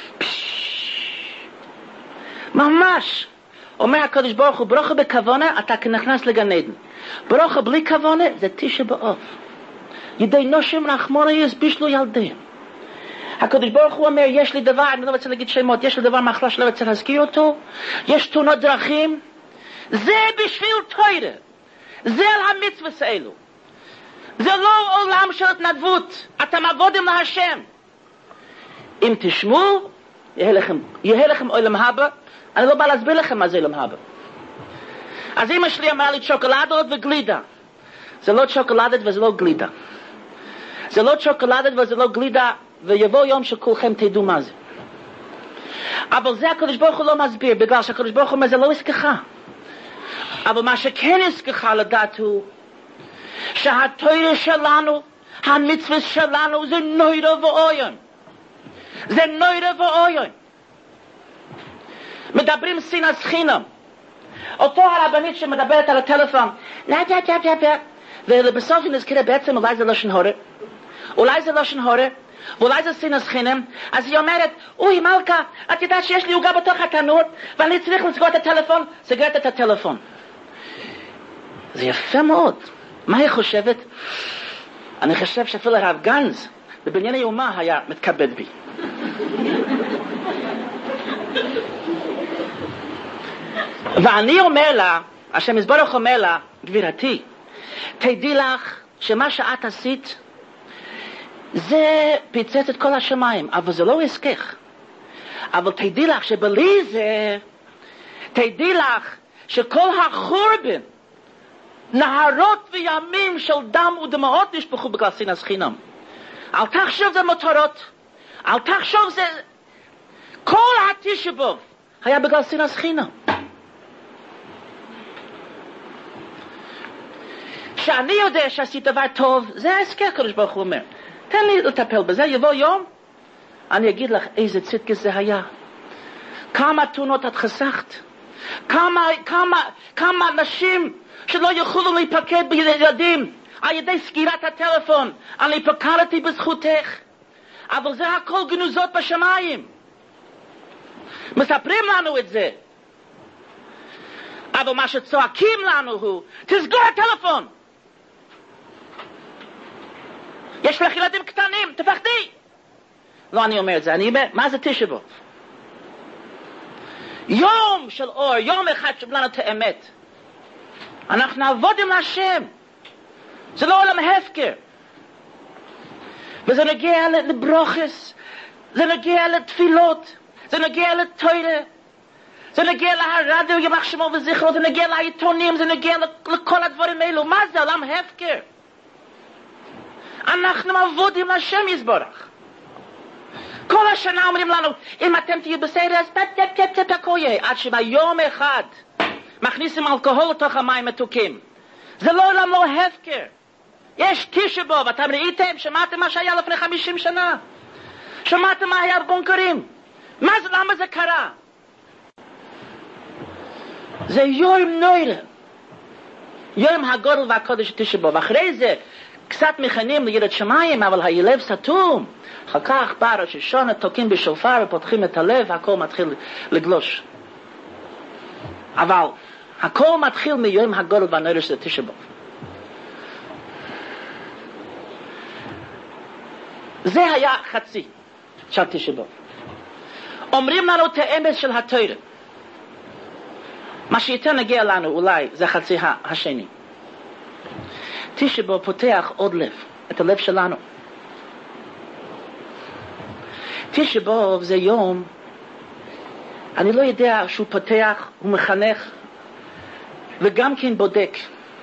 ממש. אומר הקדוש ברוך הוא, ברוך בכוונה, אתה נכנס לגן עדן. ברוך בלי כוונה, זה תשעה באב. ידי נושם רחמונה יסבישלו ילדיהם. הקדוש ברוך הוא אומר, יש לי דבר, אני לא רוצה להגיד שמות, יש לי דבר מחלה שלא רוצה להזכיר אותו, יש תאונות דרכים, זה בשביל תוירה, זה על המצוות האלו. זה לא עולם של התנדבות, אתם עבודים להשם. אם תשמעו, יהיה לכם, יהיה לכם עולם הבא. אני לא בא להסביר לכם מה זה עולם הבא. אז אמא שלי אמרה לי צ'וקולדות וגלידה. זה לא צ'וקולדת וזה לא גלידה. זה לא צ'וקולדת וזה לא גלידה, ויבוא יום שכולכם תדעו מה זה. אבל זה הקדוש ברוך הוא לא מסביר, בגלל שהקדוש ברוך הוא אומר זה לא עסקך. אבל מה שכן עסקך לדעת הוא, שהתורה שלנו, המצווה שלנו, זה נוירה ואוין. זה נוירה ואוין. מדברים סינס חינם. אותו הרבנית שמדברת על הטלפון, ובסוף היא נזכרה בעצם אולי זה לא שנהורה, אולי זה לא שנהורה, ואולי זה סינס חינם. אז היא אומרת, אוי מלכה, את יודעת שיש לי עוגה בתוך התנור, ואני צריך לסגור את הטלפון, סגרת את הטלפון. זה יפה מאוד. מה היא חושבת? אני חושב שאפילו הרב גנז בבניין האומה היה מתכבד בי. ואני אומר לה, השם יזברך אומר לה, גבירתי, תדעי לך שמה שאת עשית זה פיצץ את כל השמיים, אבל זה לא עסקך. אבל תדעי לך שבלי זה, תדעי לך שכל החורבן, נהרות וימים של דם ודמעות נשפכו בגלל סינס חינם. אל תחשוב זה מותרות, אל תחשוב זה, כל התשעה באב היה בגלל סינס חינם. שאני יודע שעשית דבר טוב, זה ההסכם, הקדוש ברוך הוא אומר. תן לי לטפל בזה, יבוא יום, אני אגיד לך איזה צדק זה היה. כמה תאונות את חסכת, כמה, כמה, כמה אנשים שלא יכולו להיפקד בילדים על ידי סגירת הטלפון. אני פקדתי בזכותך, אבל זה הכל גנוזות בשמיים. מספרים לנו את זה, אבל מה שצועקים לנו הוא, תסגור הטלפון. יש לך ילדים קטנים, תפחדי. לא, אני אומר את זה, אני אומר, מה זה תשעה באב? יום של אור, יום אחד שבלנו את האמת. אנחנו נעבוד עם השם. זה לא עולם הפקר. וזה נגיע לברוכס, זה נגיע לתפילות, זה נגיע לתורה, זה נגיע לרדיו ימח שמו וזכרו, זה נגיע לעיתונים, זה נגיע לכל הדברים האלו. מה זה עולם הפקר? אנחנו עבודים לשם יזברך. כל השנה אומרים לנו, אם אתם תהיו בסדר, אז פט פט פט פט הכל יהיה. עד שביום אחד מכניסים אלכוהול לתוך המים מתוקים. זה לא עולם לא הפקר. יש תשעה באב, אתם ראיתם? שמעתם מה שהיה לפני חמישים שנה? שמעתם מה היה בבונקרים? מה זה, למה זה קרה? זה יום נוירה. יום הגודל והקודש תשעה באב. אחרי זה קצת מכנים ליראת שמיים, אבל הלב סתום. אחר כך בא ראש השונה, תוקעים בשופר ופותחים את הלב, הכל מתחיל לגלוש. אבל הכל מתחיל מיום הגודל והנוירה של תשעה באב. זה היה חצי של תשעה באב. אומרים לנו את האמת של התורה. מה שיותר נגיע לנו אולי זה חצי השני. תשעה באב פותח עוד לב, את הלב שלנו. תשעה באב זה יום, אני לא יודע שהוא פותח, הוא מחנך, וגם כן בודק.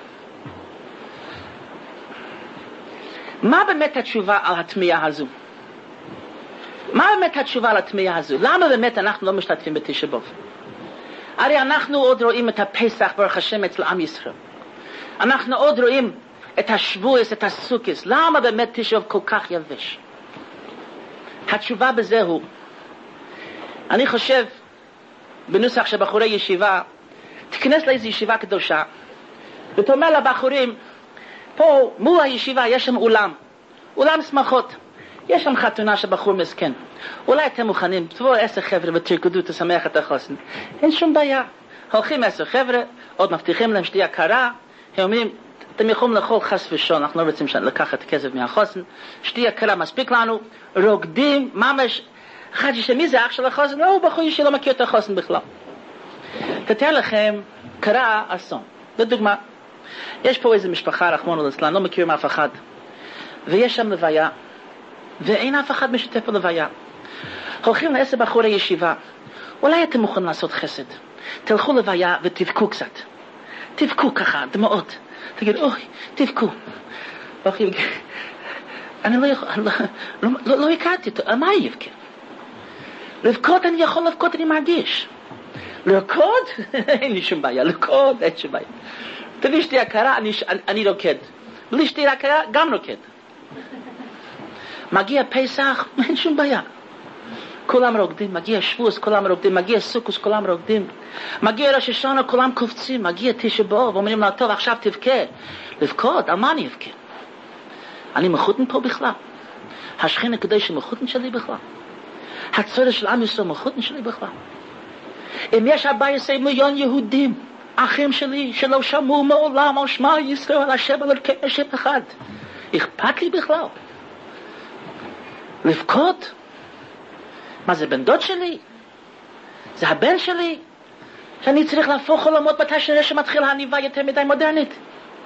מה באמת התשובה על התמיהה הזו? מה באמת התשובה על התמיהה הזו? למה באמת אנחנו לא משתתפים בתשעה באב? הרי אנחנו עוד רואים את הפסח ברוך השם אצל עם ישראל. אנחנו עוד רואים את השבועס, את הסוכס. למה באמת תשעה באב כל כך יבש? התשובה בזה הוא, אני חושב, בנוסח של בחורי ישיבה, תכנס לאיזו ישיבה קדושה, ותאמר לבחורים, פה מול הישיבה יש שם אולם, אולם שמחות. יש שם חתונה של בחור מסכן. אולי אתם מוכנים, תבואו עשר חבר'ה ותרקדו, תשמח את החוסן. אין שום בעיה. הולכים עשר חבר'ה, עוד מבטיחים להם שתייה קרה, הם אומרים, אתם יכולים לאכול חס ושון, אנחנו לא רוצים לקחת כסף מהחוסן, שתייה קרה מספיק לנו, רוקדים, ממש, אחד שמי זה אח של החוסן? לא, הוא בחור שלא מכיר את החוסן בכלל. תתאר לכם, קרה אסון. לדוגמה, יש פה איזו משפחה, רחמנא ליצלן, לא מכירים אף אחד, ויש שם לוויה, ואין אף אחד משתתף בלוויה. הולכים לעשר בחורי ישיבה, אולי אתם מוכנים לעשות חסד, תלכו לוויה ותבכו קצת, תבכו ככה, דמעות, תגיד, אוי, תבכו. אני לא יכול, לא, לא, לא, לא הכרתי אותו, מה יבכה? לבכות אני יכול לבכות, אני מרגיש. לרקוד? אין לי שום בעיה, לרקוד, אין שום בעיה. תביא שתייה קרה, אני, אני, אני רוקד. בלי שתייה קרה, גם רוקד. מגיע פסח, אין שום בעיה. כולם רוקדים, מגיע שבועס, כולם רוקדים, מגיע סוכוס, כולם רוקדים. מגיע ראש השונה, כולם קופצים, מגיע תשעה באב, אומרים לה, טוב, עכשיו תבכה. לבכות, על מה אני אבכה? אני מחותן פה בכלל. השכינה כדי שמחותן שלי בכלל. הצורך של עם ישראל מחותן שלי בכלל. אם יש ארבעה עשר מיליון יהודים, אחים שלי, שלא שמעו מעולם על שמע ישראל, השם אלוקינו השם אחד, אכפת לי בכלל? לבכות? מה זה, בן דוד שלי? זה הבן שלי? שאני צריך להפוך עולמות מתי שנראה שמתחיל העניבה יותר מדי מודרנית?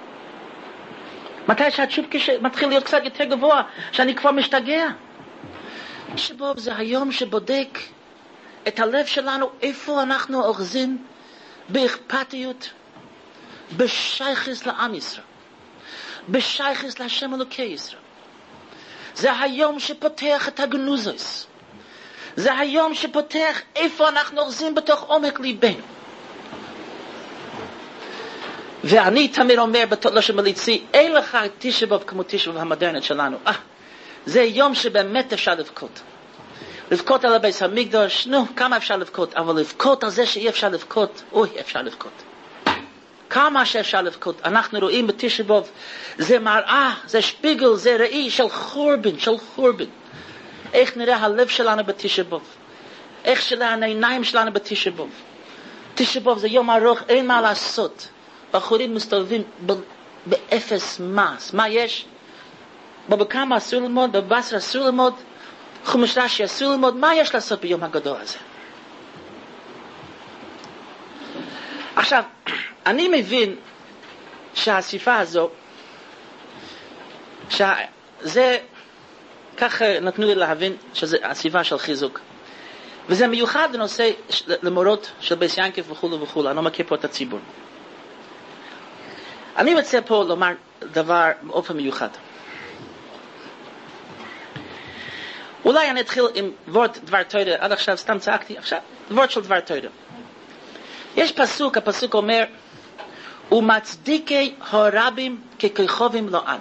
מתי שהצ'ופקי מתחיל להיות קצת יותר גבוה, שאני כבר משתגע? תשעה באב זה היום שבודק את הלב שלנו, איפה אנחנו אוחזים באכפתיות, בשייכות לעם ישראל, בשייכות להשם אלוקי ישראל. זה היום שפותח את הגנוזוס. זה היום שפותח איפה אנחנו אוחזים בתוך עומק ליבנו. ואני תמיד אומר בתלוש המליצי, אין לך תשעה באב כמו תשעה באב המודרנית שלנו. אה, זה יום שבאמת אפשר לבכות. לבכות על הבית המקדש, נו, כמה אפשר לבכות, אבל לבכות על זה שאי אפשר לבכות, אוי, אפשר לבכות. כמה שאפשר לבכות. אנחנו רואים בתשעה באב, זה מראה, זה שפיגל, זה ראי של חורבן, של חורבן. איך נראה הלב שלנו בתשעה באב? איך שלנו העיניים שלנו בתשעה באב? תשעה באב זה יום ארוך, אין מה לעשות. בחורים מסתובבים באפס מס. מה יש? בבכמה אסור ללמוד, בבשר אסור ללמוד, חומש רש"י אסור ללמוד. מה יש לעשות ביום הגדול הזה? עכשיו, אני מבין שהסיפה הזו, שזה, כך נתנו לי להבין שזה הסיבה של חיזוק. וזה מיוחד לנושא, למורות של בית ינקף וכו' וכו'. אני לא מכיר פה את הציבור. אני רוצה פה לומר דבר באופן מיוחד. אולי אני אתחיל עם וורט דבר תורה, עד עכשיו סתם צעקתי, עכשיו וורט של דבר תורה. יש פסוק, הפסוק אומר, ומצדיקי הרבים ככוכבים לעד.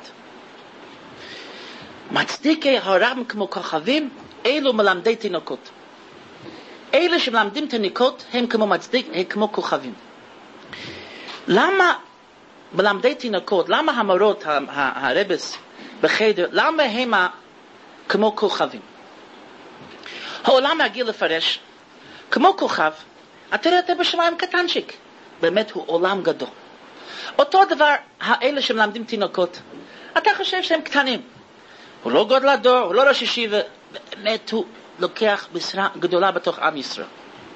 מצדיקי הרבים כמו כוכבים, אלו מלמדי תינוקות. אלה שמלמדים תינוקות הם כמו מצדיק, הם כמו כוכבים. למה מלמדי תינוקות, למה המורות, הרבס בחדר, למה הם כמו כוכבים? העולם מגיע לפרש, כמו כוכב, אתה רואה אותו בשמיים קטנצ'יק, באמת הוא עולם גדול. אותו דבר, האלה שמלמדים תינוקות, אתה חושב שהם קטנים. הוא לא גודל הדור, הוא לא ראש ישיבה, באמת הוא לוקח משרה גדולה בתוך עם ישראל.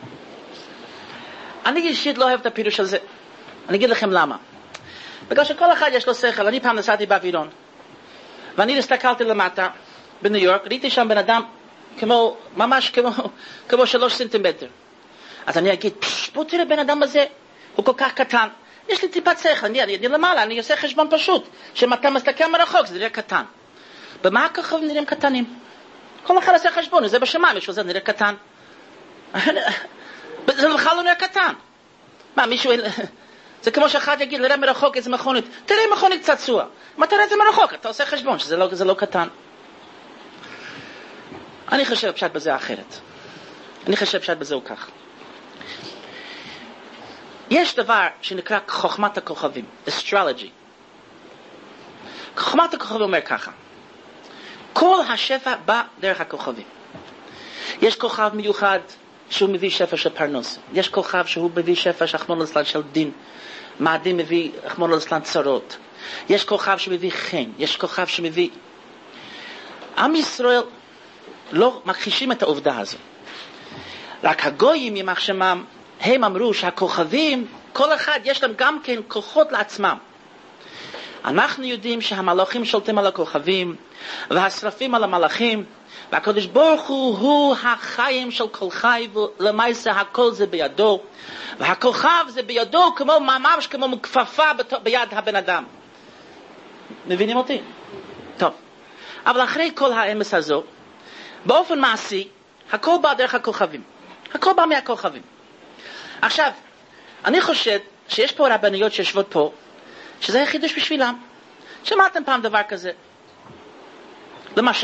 אני אישית לא אוהב את הפירוש הזה. אני אגיד לכם למה. בגלל שכל אחד יש לו שכל. אני פעם נסעתי באווירון, ואני הסתכלתי למטה בניו יורק, ראיתי שם בן אדם כמו, ממש כמו, כמו שלוש סנטימטר. אז אני אגיד, בוא תראה בן אדם הזה, הוא כל כך קטן. יש לי טיפת שכל, אני, אני, אני למעלה, אני עושה חשבון פשוט, שאם אתה מסתכל מרחוק, זה נראה קטן. במה הכוכבים נראים קטנים? כל אחד עושה חשבון, זה בשמיים, יש לזה נראה קטן. זה בכלל לא נראה קטן. מה, מישהו... זה כמו שאחד יגיד, לראה מרחוק איזה מכונית. תראה מכונית צעצוע. מה תראה את זה מרחוק? אתה עושה חשבון שזה לא, זה לא קטן. אני חושב פשט בזה אחרת. אני חושב פשט בזה הוא כך. יש דבר שנקרא חוכמת הכוכבים, astrology. חוכמת הכוכבים אומר ככה. כל השפע בא דרך הכוכבים. יש כוכב מיוחד שהוא מביא שפע של פרנוס. יש כוכב שהוא מביא שפע שחמון לסלן של דין. מאדים מביא חמון לסלן צרות. יש כוכב שמביא חן. יש כוכב שמביא... עם ישראל לא מכחישים את העובדה הזו. רק הגויים ימח שמם, הם אמרו שהכוכבים, כל אחד יש להם גם כן כוחות לעצמם. אנחנו יודעים שהמלאכים שולטים על הכוכבים, והשרפים על המלאכים, והקדוש ברוך הוא הוא החיים של כל חי, ולמעשה הכל זה בידו, והכוכב זה בידו כמו ממש כמו מכפפה ביד הבן אדם. מבינים אותי? טוב. אבל אחרי כל האמס הזו, באופן מעשי, הכל בא דרך הכוכבים. הכל בא מהכוכבים. עכשיו, אני חושב שיש פה רבניות שיושבות פה, שזה חידוש בשבילם. שמעתם פעם דבר כזה? למשל,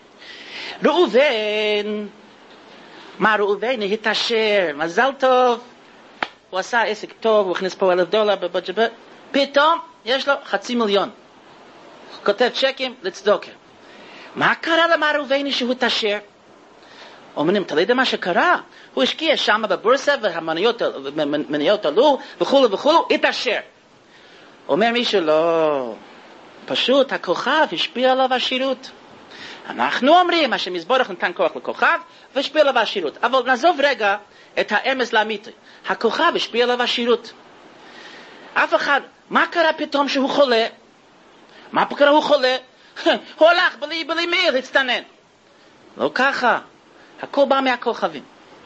ראובן, מה ראובן התעשר, מזל טוב, הוא עשה עסק טוב, הוא הכניס פה אלף דולר, פתאום יש לו חצי מיליון. כותב צ'קים לצדוקה. מה קרה למה ראובן שהוא התעשר? אומרים, אתה לא יודע מה שקרה? הוא השקיע שם בבורסה והמניות עלו וכו' וכו', התעשר. אומר מישהו, לא, פשוט הכוכב השפיע עליו השירות. אנחנו אומרים, השם יזברך נתן כוח לכוכב והשפיע עליו השירות. אבל נעזוב רגע את האמס לאמיתי. הכוכב השפיע עליו השירות. אף אחד, מה קרה פתאום שהוא חולה? מה קרה הוא חולה? הוא הלך בלי, בלי מיל, הצטנן. לא ככה. הכל בא מהכוכבים.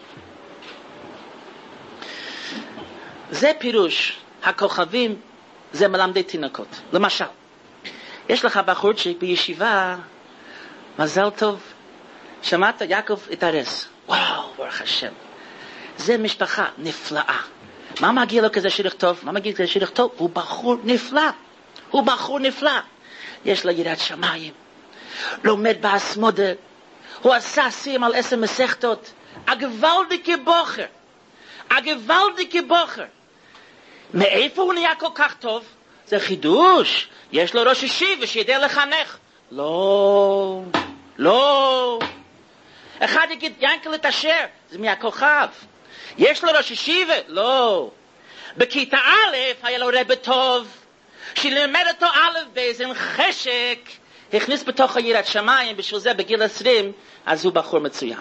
זה פירוש, הכוכבים זה מלמדי תינוקות. למשל, יש לך בחורצ'יק בישיבה, מזל טוב, שמעת? יעקב התארס. וואו, ברוך השם. זה משפחה נפלאה. מה מגיע לו כזה שיר לכתוב? מה מגיע כזה שיר לכתוב? הוא בחור נפלא. הוא בחור נפלא. יש לו יראת שמיים. לומד בהסמודה. הוא עשה סיים על עשר מסכתות. הגוואלדיקי בוחר. הגוואלדיקי בוחר. מאיפה הוא נהיה כל כך טוב? זה חידוש. יש לו ראש ישיבה שידע לחנך. לא. לא. אחד יגיד ינקל את אשר. זה מהכוכב. יש לו ראש ישיבה? לא. בכיתה א' היה לו רב טוב. שלימד אותו א' באיזה חשק. הכניס בתוך היראת שמיים, בשביל זה בגיל עשרים, אז הוא בחור מצוין.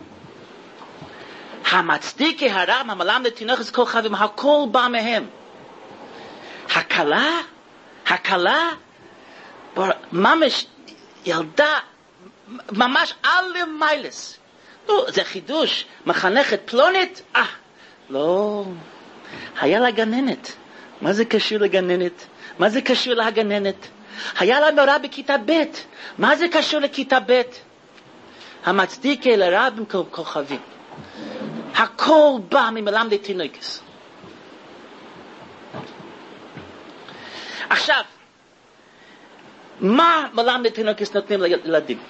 המצדיקי הרב, המלמד תינוקות כוכבים, הכל בא מהם. הקלה, הקלה, ממש ילדה, ממש על מיילס. זה חידוש, מחנכת פלונית, אה, לא, היה לה גננת. מה זה קשור לגננת? מה זה קשור להגננת? היה לה מורה בכיתה ב'. מה זה קשור לכיתה ב'? המצדיקי לרב עם כוכבים. הכל בא ממלמדי תינוקות. עכשיו, מה מלמד תינוקס נותנים לילדים?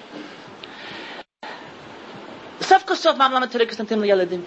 סוף כל סוף מה מלמד תינוקס נותנים לילדים?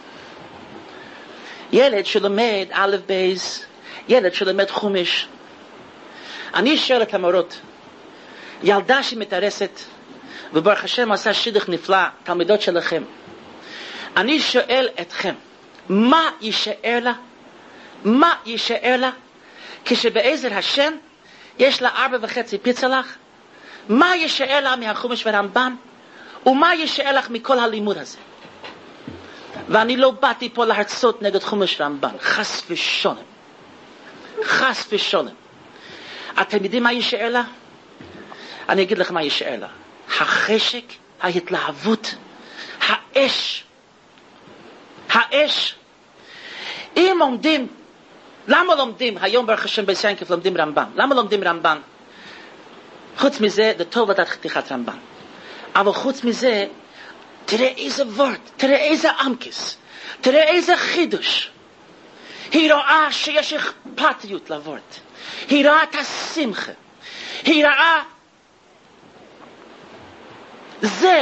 ילד שלומד א' בייס, ילד שלומד חומש. אני שואל את המורות, ילדה שמתארסת, וברוך השם עשה שידוך נפלא, תלמידות שלכם. אני שואל אתכם, מה יישאר לה? מה יישאר לה? כשבעזר השם יש לה ארבע וחצי פיצה לך? מה יישאר לה מהחומש והרמב"ן? ומה יישאר לך מכל הלימוד הזה? ואני לא באתי פה להרצות נגד חומש רמב"ן, חס ושלום. חס ושלום. אתם יודעים מה יישאר לה? אני אגיד לכם מה יישאר לה. החשק, ההתלהבות, האש. האש. אם לומדים, למה לומדים, היום ברוך השם בסיינקף לומדים רמב"ן? למה לומדים רמב"ן? חוץ מזה, זה טוב לדעת חתיכת רמב"ן. אבל חוץ מזה, תראה איזה וורט, תראה איזה עמקס, תראה איזה חידוש. היא רואה שיש אכפתיות לוורט. היא רואה את השמחה. היא רואה זה.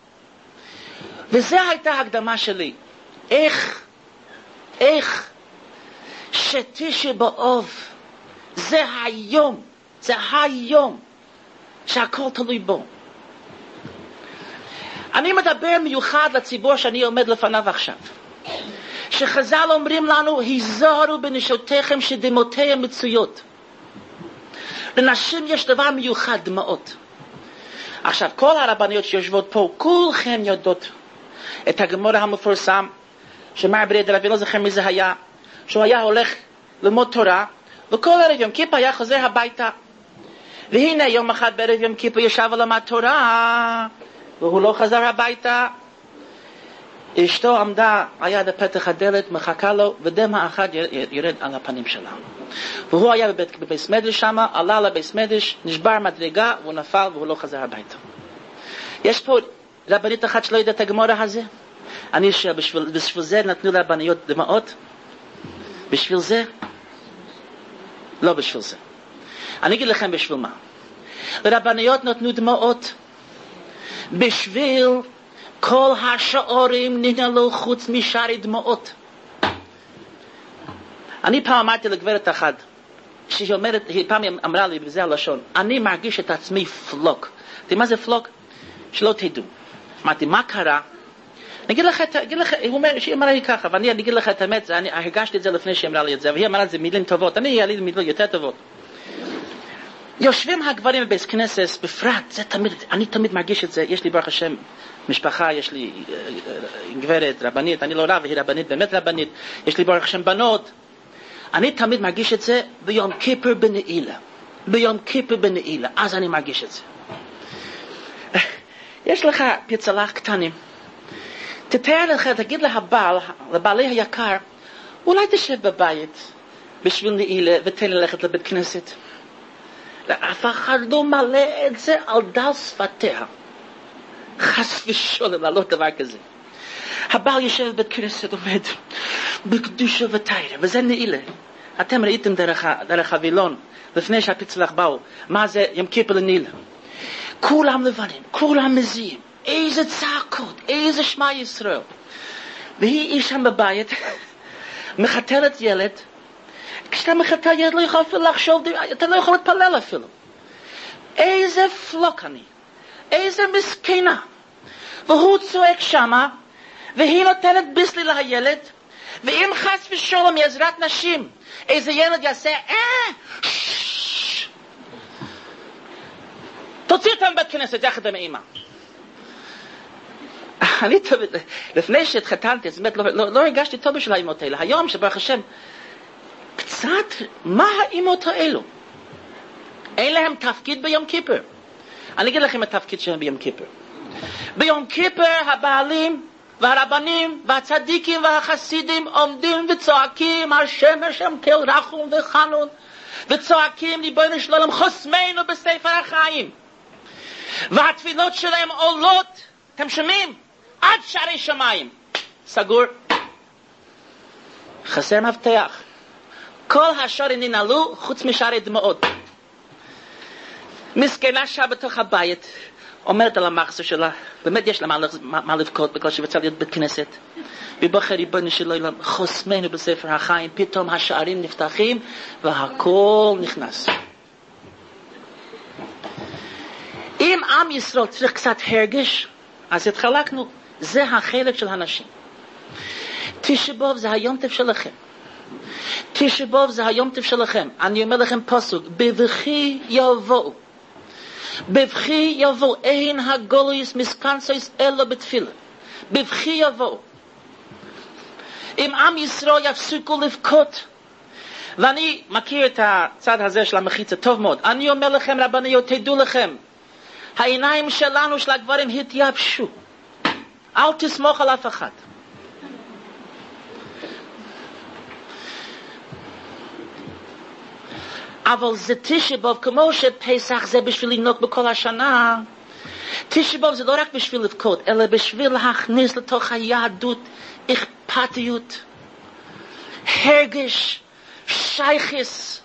וזה הייתה הקדמה שלי. איך, איך שתשעה באב זה היום, זה היום שהכל תלוי בו. אני מדבר מיוחד לציבור שאני עומד לפניו עכשיו. שחז"ל אומרים לנו, היזהרו בנשותיכם שדמעותיהם מצויות. לנשים יש דבר מיוחד, דמעות. עכשיו, כל הרבניות שיושבות פה, כולכם יודעות את הגמרא המפורסם, שמר ברידר, אני לא זוכר מי זה היה, שהוא היה הולך ללמוד תורה, וכל ערב יום כיפר היה חוזר הביתה. והנה יום אחד בערב יום כיפר ישב ולמד תורה, והוא לא חזר הביתה. אשתו עמדה על יד פתח הדלת, מחכה לו, ודמע אחד ירד על הפנים שלה. והוא היה בבית, בבית מדרש שם, עלה לבית מדרש, נשבר מדרגה, והוא נפל והוא לא חזר הביתה. יש פה רבנית אחת שלא יודעת את הגמרא הזה? אני שבשביל בשביל זה נתנו לרבניות דמעות? בשביל זה? לא בשביל זה. אני אגיד לכם בשביל מה. לרבניות נתנו דמעות בשביל כל השעורים ננעלו חוץ משאר דמעות. אני פעם אמרתי לגברת אחת, שהיא אומרת, היא פעם אמרה לי בזה הלשון, אני מרגיש את עצמי פלוק. תראי מה זה פלוק? שלא תדעו. אמרתי, מה קרה? אני אגיד לך, אגיד לך, היא אומר, שהיא אמרה לי ככה, ואני אגיד לך את האמת, אני הרגשתי את זה לפני שהיא אמרה לי את זה, והיא אמרה את זה מילים טובות, אני היה לי מילים יותר טובות. יושבים הגברים בבית כנסת, בפרט, זה תמיד, אני תמיד מרגיש את זה, יש לי ברוך השם משפחה, יש לי גברת, רבנית, אני לא רב, היא רבנית, באמת רבנית, יש לי ברוך השם בנות, אני תמיד מרגיש את זה ביום כיפר בנעילה, ביום כיפר בנעילה, אז אני מרגיש את זה. יש לך פיצלח קטנים, תתאר לך, תגיד לבעל, לבעלי היקר, אולי תשב בבית בשביל נעילה ותן ללכת לבית כנסת. אף אחד לא מלא את זה על דל שפתיה. חס ושלום, לא דבר כזה. הבעל יושב בבית כנסת, עומד בקדושה ותיירה, וזה נעילה. אתם ראיתם דרך, דרך הווילון, לפני שהפיצלח באו, מה זה יום כיפר לנעילה. כולם לבנים, כולם מזיעים, איזה צעקות, איזה שמע ישראל. והיא איש שם בבית, מחתלת ילד, כשאתה מחתל ילד לא יכול אפילו לחשוב, אתה לא יכול להתפלל אפילו. איזה פלוק אני, איזה מסכנה. והוא צועק שמה, והיא נותנת ביסלי לילד, ואם חס ושלום מעזרת נשים, איזה ילד יעשה, אה, ששש. תוציא אותם בית כנסת יחד עם אמא. אני תמיד, לפני שהתחתנתי, זאת אומרת, לא, לא, לא הרגשתי טוב בשביל האמות האלה. היום שברוך השם, קצת, מה האמות האלו? אין להם תפקיד ביום כיפר. אני אגיד לכם את התפקיד שלהם ביום כיפר. ביום כיפר הבעלים והרבנים והצדיקים והחסידים עומדים וצועקים השם השם כל רחום וחנון, וצועקים ריבונו של עולם חוסמנו בספר החיים, והתפילות שלהם עולות, אתם שומעים? עד שערי שמיים. סגור. חסר מפתח. כל השערים ננעלו חוץ משערי דמעות. מסכנה שעה בתוך הבית, אומרת על המחסה שלה, באמת יש לה מה, מה לבכות בגלל שהיא רוצה להיות בית כנסת. ובוחר ריבונו של עולם, חוסמנו בספר החיים, פתאום השערים נפתחים והכל נכנס. אם עם ישראל צריך קצת הרגש, אז התחלקנו. זה החלק של הנשים. תשעה באב זה היום טוב שלכם. תשעה באב זה היום טוב שלכם. אני אומר לכם פסוק, בבכי יבואו. בבכי יבואו, אין הגולוס מסקנסוס אלא בתפילה. בבכי יבואו. אם עם ישראל יפסיקו לבכות, ואני מכיר את הצד הזה של המחיצה טוב מאוד, אני אומר לכם רבניות, תדעו לכם, העיניים שלנו של הגברים התייבשו. אל תסמוך על אף אחד. אבל זה תשעה באב, כמו שפסח זה בשביל לנהוג בכל השנה, תשעה באב זה לא רק בשביל לבכות, אלא בשביל להכניס לתוך היהדות אכפתיות, הרגש, שייכס,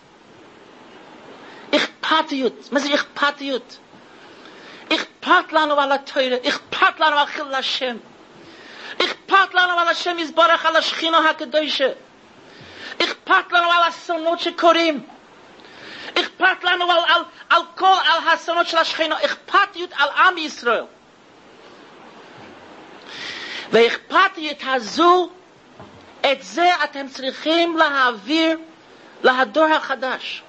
אכפתיות. מה זה אכפתיות? אכפת לנו על התורה, אכפת לנו על חילול השם, אכפת לנו על השם יזברך, על השכינה הקדושה, אכפת לנו על אסונות שקורים, אכפת לנו על, על, על כל על האסונות של השכינה, אכפתיות על עם ישראל. והאכפתיות הזו, את זה אתם צריכים להעביר להדור החדש.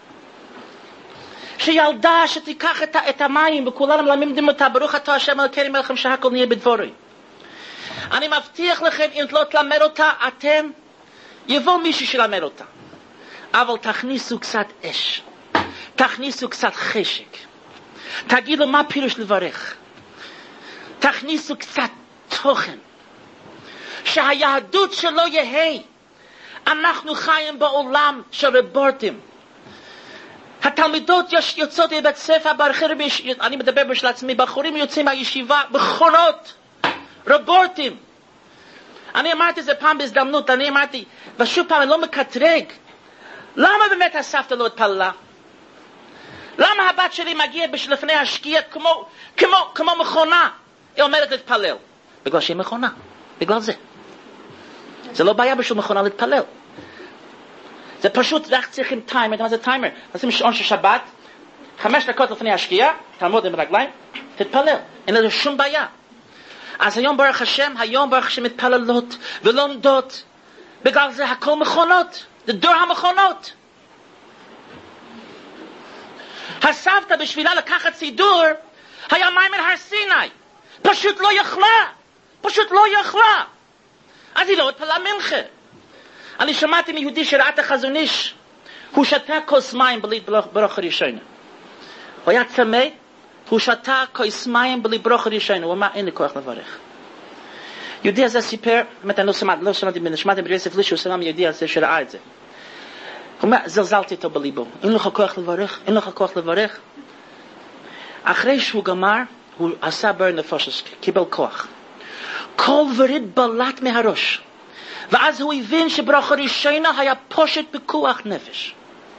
שילדה שתיקח את, את המים וכולנו מלמדים אותה, ברוך אתה השם אלוקינו מלך שהכל נהיה בדבורי. אני מבטיח לכם, אם לא תלמד אותה, אתם, יבוא מישהו שלמד אותה. אבל תכניסו קצת אש, תכניסו קצת חשק, תגידו מה פירוש לברך, תכניסו קצת תוכן, שהיהדות שלו יהיה, אנחנו חיים בעולם של רבורטים. התלמידות יוצאות לבית ספר, אני מדבר בשביל עצמי, בחורים יוצאים מהישיבה, מכונות, רבורטים. אני אמרתי זה פעם בהזדמנות, אני אמרתי, ושוב פעם אני לא מקטרג, למה באמת הסבתא לא התפללה? למה הבת שלי מגיעה לפני השקיעה כמו, כמו, כמו מכונה? היא אומרת להתפלל. בגלל שהיא מכונה, בגלל זה. זה לא בעיה בשביל מכונה להתפלל. זה פשוט רק צריכים טיימר. מה זה טיימר? נשים שעון של שבת, חמש דקות לפני השקיעה, תעמוד עם רגליים, תתפלל. אין לזה שום בעיה. אז היום ברוך השם, היום ברוך השם מתפללות ולומדות. בגלל זה הכל מכונות. זה דור המכונות. הסבתא בשבילה לקחת סידור, היה מים מן הר סיני. פשוט לא יכלה. פשוט לא יכלה. אז היא לא התפללה מנחה. אני שמעתי מיהודי שראה את החזון איש, הוא שתה כוס מים בלי ברכה ראשונה. הוא היה צמא, הוא שתה כוס מים בלי ברכה ראשונה. הוא אמר, אין לי כוח לברך. יהודי הזה סיפר, באמת אני לא שמעתי, לא שמעתי, שמעתי בריסף לי שהוא סלם יהודי הזה שראה את זה. הוא אומר, זלזלתי אותו בליבו. אין לך כוח לברך? אין לך כוח לברך? אחרי שהוא גמר, הוא עשה בר נפש, קיבל כוח. כל וריד בלט מהראש. ואז הוא הבין שברכה ראשונה היה פושט פיקוח נפש.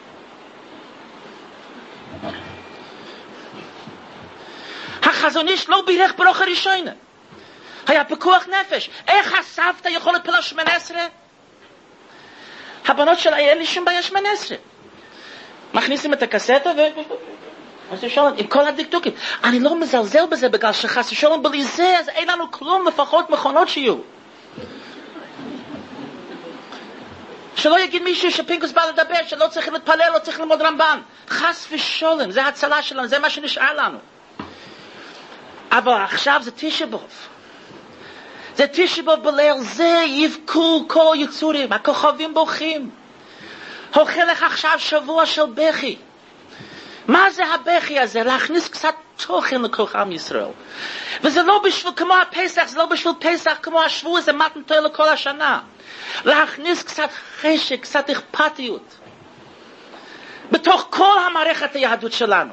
החזון איש לא בירך ברכה ראשונה. היה פיקוח נפש. איך הסבתא יכול להתפלל שמונה עשרה? הבנות שלה, אין לי שום בעיה שמונה עשרה. מכניסים את הקסטה ו... אז שואלים, עם כל הדקדוקים. אני לא מזלזל בזה בגלל שחס ושלום בלי זה, אז אין לנו כלום, לפחות מכונות שיהיו. שלא יגיד מישהו שפינקוס בא לדבר, שלא צריכים להתפלל, לא צריכים ללמוד רמב"ן. חס ושלום, זה הצלה שלנו, זה מה שנשאר לנו. אבל עכשיו זה תשעה באב. זה תשעה באב בליל, זה יבכו כל יצורים, הכוכבים בוכים. הולך לך עכשיו שבוע של בכי. מה זה הבכי הזה? להכניס קצת תוכן לכוח עם ישראל. וזה לא בשביל, כמו הפסח, זה לא בשביל פסח, כמו השבוע, זה מתנתו לכל השנה. להכניס קצת חשק, קצת אכפתיות. בתוך כל המערכת היהדות שלנו.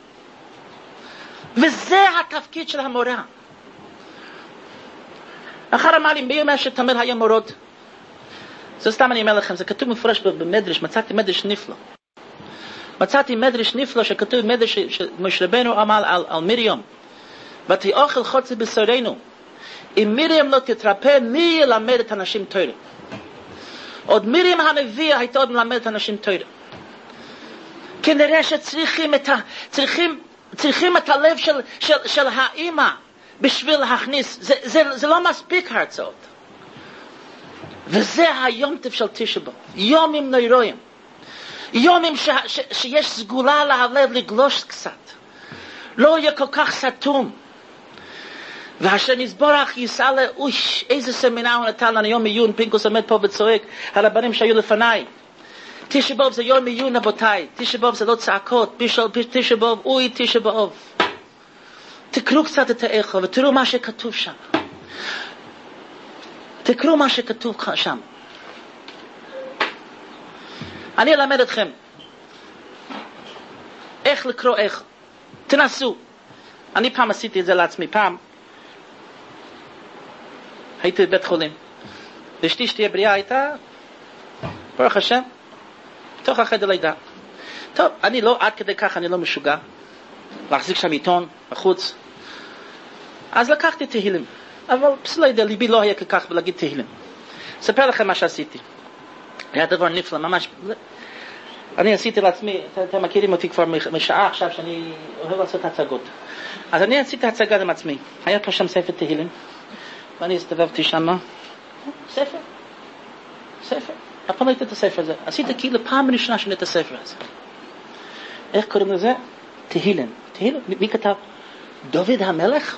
וזה התפקיד של המורה. אחר אמר לי, מי אומר שתמיד היה מורות? זה סתם אני אומר לכם, זה כתוב מפורש במדרש, מצאתי מדרש נפלא. מצאתי מדרש נפלא שכתוב מדרש שמשה רבנו אמר על, על מרים. ותאכל חוצה בשרנו. אם מרים לא תתרפא, מי ילמד את הנשים תורה? עוד מרים הנביאה הייתה עוד מלמד את הנשים תורה. כנראה שצריכים את, ה, צריכים, צריכים את הלב של, של, של האמא בשביל להכניס. זה, זה, זה לא מספיק הרצאות. וזה היום טף של תשעה באב. יום עם נוירואים. יומים ש, ש, שיש סגולה להלב לגלוש קצת. לא יהיה כל כך סתום. והשם יסבורך יישא לה, אוי, איזה סמינר הוא נתן לנו יום עיון, פינקוס עומד פה וצועק, הרבנים שהיו לפניי. תשעה באב זה יום עיון רבותיי, תשעה באב זה לא צעקות, תשעה באב, אוי, תשעה באב. תקראו קצת את האיכו ותראו מה שכתוב שם. תקראו מה שכתוב שם. אני אלמד אתכם איך לקרוא איך. תנסו. אני פעם עשיתי את זה לעצמי, פעם הייתי בבית חולים, ואשתי שתהיה בריאה הייתה, ברוך השם, בתוך החדר לידה. טוב, אני לא, עד כדי כך אני לא משוגע, להחזיק שם עיתון, בחוץ. אז לקחתי תהילים, אבל לא יודע, ליבי לא היה כך להגיד תהילים. אספר לכם מה שעשיתי. היה דבר נפלא, ממש. אני עשיתי לעצמי, אתם מכירים אותי כבר משעה עכשיו שאני אוהב לעשות הצגות. אז אני עשיתי הצגה עם עצמי. היה פה שם ספר תהילים, ואני הסתובבתי שם, ספר, ספר. אף פעם לא הייתי את הספר הזה. עשיתי כאילו פעם ראשונה שאני את הספר הזה. איך קוראים לזה? תהילים. תהילים, מי כתב? דוד המלך?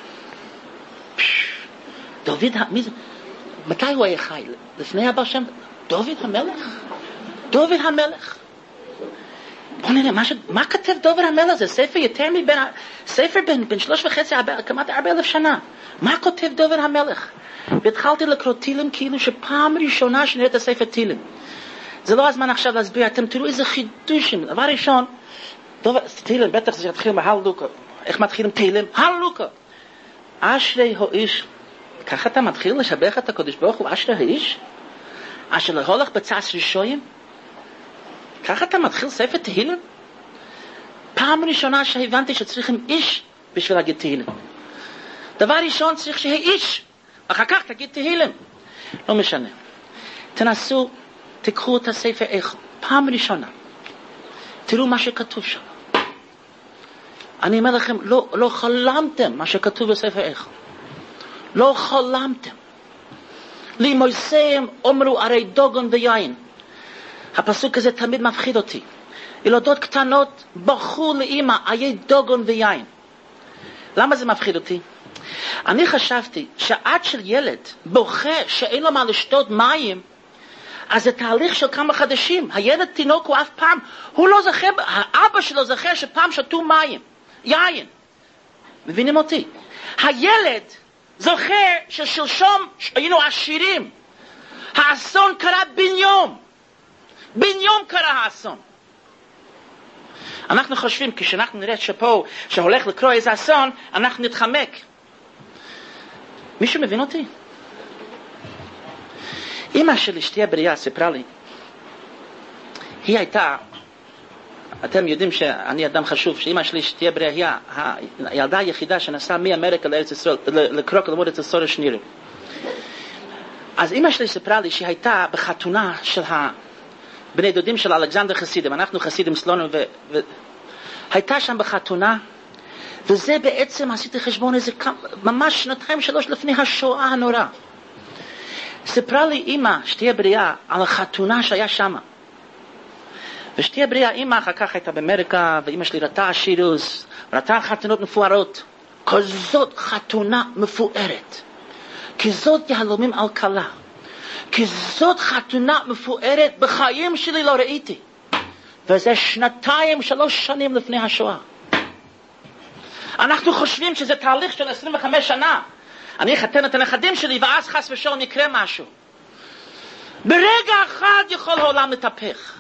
דוד, מי זה? מתי הוא היה חי? לפני הבא שם? דוד המלך? דוד המלך. בואו נראה, מה, ש... מה כתב דוד המלך? זה ספר יותר מבין, ספר בין, בין שלוש וחצי, כמעט ארבע אלף שנה. מה כותב דוד המלך? והתחלתי לקרוא תהילים כאילו שפעם ראשונה שנראה את הספר תהילים. זה לא הזמן עכשיו להסביר, אתם תראו איזה חידושים. דבר ראשון, תהילים, בטח זה יתחיל מהללוקה. איך מתחילים תהילים? הללוקה. אשרי האיש. ככה אתה מתחיל לשבח את הקדוש ברוך הוא, אשרי האיש? אשר לא הולך בצעס ראשונים? ככה אתה מתחיל ספר תהילים? פעם ראשונה שהבנתי שצריכים איש בשביל להגיד תהילים. דבר ראשון צריך שיהיה איש, אחר כך תגיד תהילים. לא משנה. תנסו, תקחו את הספר איך, פעם ראשונה. תראו מה שכתוב שם. אני אומר לכם, לא, לא חלמתם מה שכתוב בספר איך. לא חלמתם. לימויסיהם אומרו הרי דוגון ויין. הפסוק הזה תמיד מפחיד אותי. ילדות קטנות בכו לאמא, היה דוגון ויין. למה זה מפחיד אותי? אני חשבתי שעד של ילד בוכה שאין לו מה לשתות מים, אז זה תהליך של כמה חדשים. הילד תינוק הוא אף פעם, הוא לא זכה, האבא שלו זכה שפעם שתו מים, יין. מבינים אותי? הילד זוכר ששלשום היינו עשירים. האסון קרה בן יום. בן יום קרה האסון. אנחנו חושבים, כשאנחנו נראה שפה, שהולך לקרוא איזה אסון, אנחנו נתחמק. מישהו מבין אותי? אמא שלי, שתהיה בריאה, סיפרה לי. היא הייתה, אתם יודעים שאני אדם חשוב, שאמא שלי, שתהיה בריאה, היא הילדה היחידה שנסעה מאמריקה לארץ ישראל, לקרוא ללמוד את הסוד השנירי. אז אמא שלי סיפרה לי שהיא הייתה בחתונה של הבני דודים של אלכסנדר חסידים, אנחנו חסידים סלונים, והייתה שם בחתונה, וזה בעצם עשיתי חשבון איזה כמה, ממש שנתיים שלוש לפני השואה הנורא. סיפרה לי אמא, שתהיה בריאה, על החתונה שהיה שם. ושתהיה בריאה, אמא אחר כך הייתה באמריקה, ואמא שלי ראתה השירוס, ראתה חתונות מפוארות. כזאת חתונה מפוארת. כזאת יהלומים על כלה. כזאת חתונה מפוארת בחיים שלי לא ראיתי. וזה שנתיים, שלוש שנים לפני השואה. אנחנו חושבים שזה תהליך של עשרים וחמש שנה. אני אחתן את הנכדים שלי, ואז חס ושלום יקרה משהו. ברגע אחד יכול העולם להתהפך.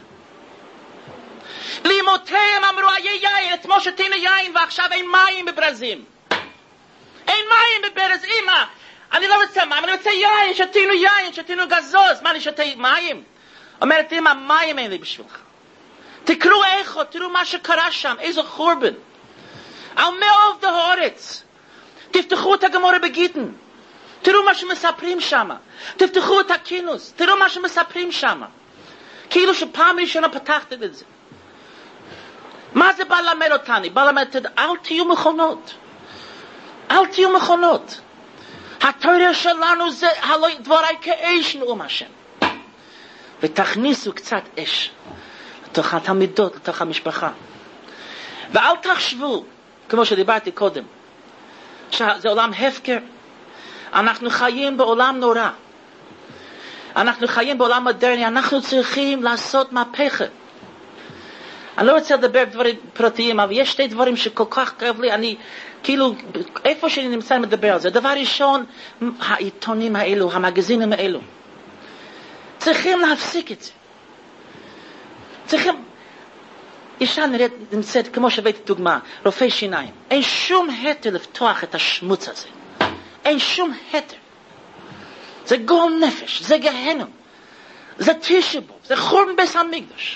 לאמותיהם אמרו, היה יין, אתמול שתינו יין, ועכשיו אין מים בברזים. אין מים בברז, אמא. אני לא רוצה מים, אני רוצה יין, שתינו יין, שתינו גזוז. מה, אני שתה מים? אומרת אמא, מים אין לי בשבילך. תקראו איכות, תראו מה שקרה שם, איזה חורבן. על מעובדי הארץ. תפתחו את הגמורה בגיטין. תראו מה שמספרים שם. תפתחו את הכינוס. תראו מה שמספרים שם. כאילו שפעם ראשונה פתחתם את זה. מה זה בא ללמד אותנו? בא ללמד, אל תהיו מכונות. אל תהיו מכונות. התורה שלנו זה הלא דברי כאש נאום השם. ותכניסו קצת אש לתוך התלמידות, לתוך המשפחה. ואל תחשבו, כמו שדיברתי קודם, שזה עולם הפקר. אנחנו חיים בעולם נורא. אנחנו חיים בעולם מודרני. אנחנו צריכים לעשות מהפכה. אני לא רוצה לדבר דברים פרטיים, אבל יש שתי דברים שכל כך כאב לי. אני, כאילו, איפה שאני נמצא אני מדבר על זה. דבר ראשון, העיתונים האלו, המגזינים האלו. צריכים להפסיק את זה. צריכים... אישה נראית, נמצאת, כמו שהבאתי דוגמה, רופא שיניים. אין שום היתר לפתוח את השמוץ הזה. אין שום היתר. זה גועל נפש, זה גהנום. זה תשבו, זה חורבן בית המקדש.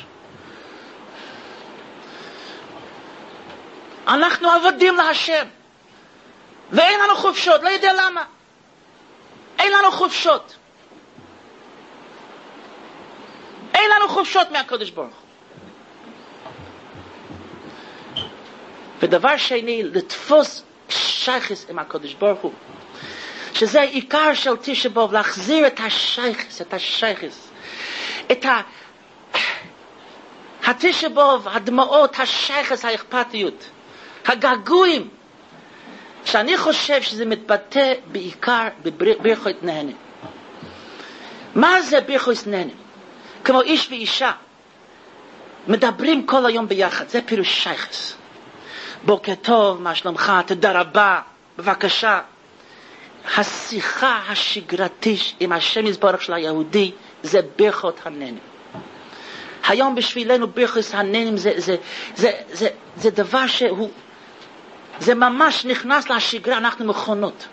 אנחנו עבדים להשם. ואין לנו חופשות, לא יודע למה. אין לנו חופשות. אין לנו חופשות מהקדוש ברוך הוא. ודבר שני, לתפוס שייכס עם הקדוש ברוך הוא. שזה העיקר של תשעה באב, להחזיר את השייכס, את השייכס. את ה... התשעה באב, הדמעות, השייכס, האכפתיות. הגעגועים. שאני חושב שזה מתבטא בעיקר בברכות נהנה. מה זה ברכות נהנה? כמו איש ואישה. מדברים כל היום ביחד. זה פירוש שייכס. בוקר טוב, מה שלומך, תודה רבה, בבקשה. השיחה השגרתית עם השם יזברך של היהודי זה ברכות הנהנים. היום בשבילנו ברכות הנהנים זה, זה, זה, זה, זה דבר שהוא, זה ממש נכנס לשגרה, אנחנו מכונות.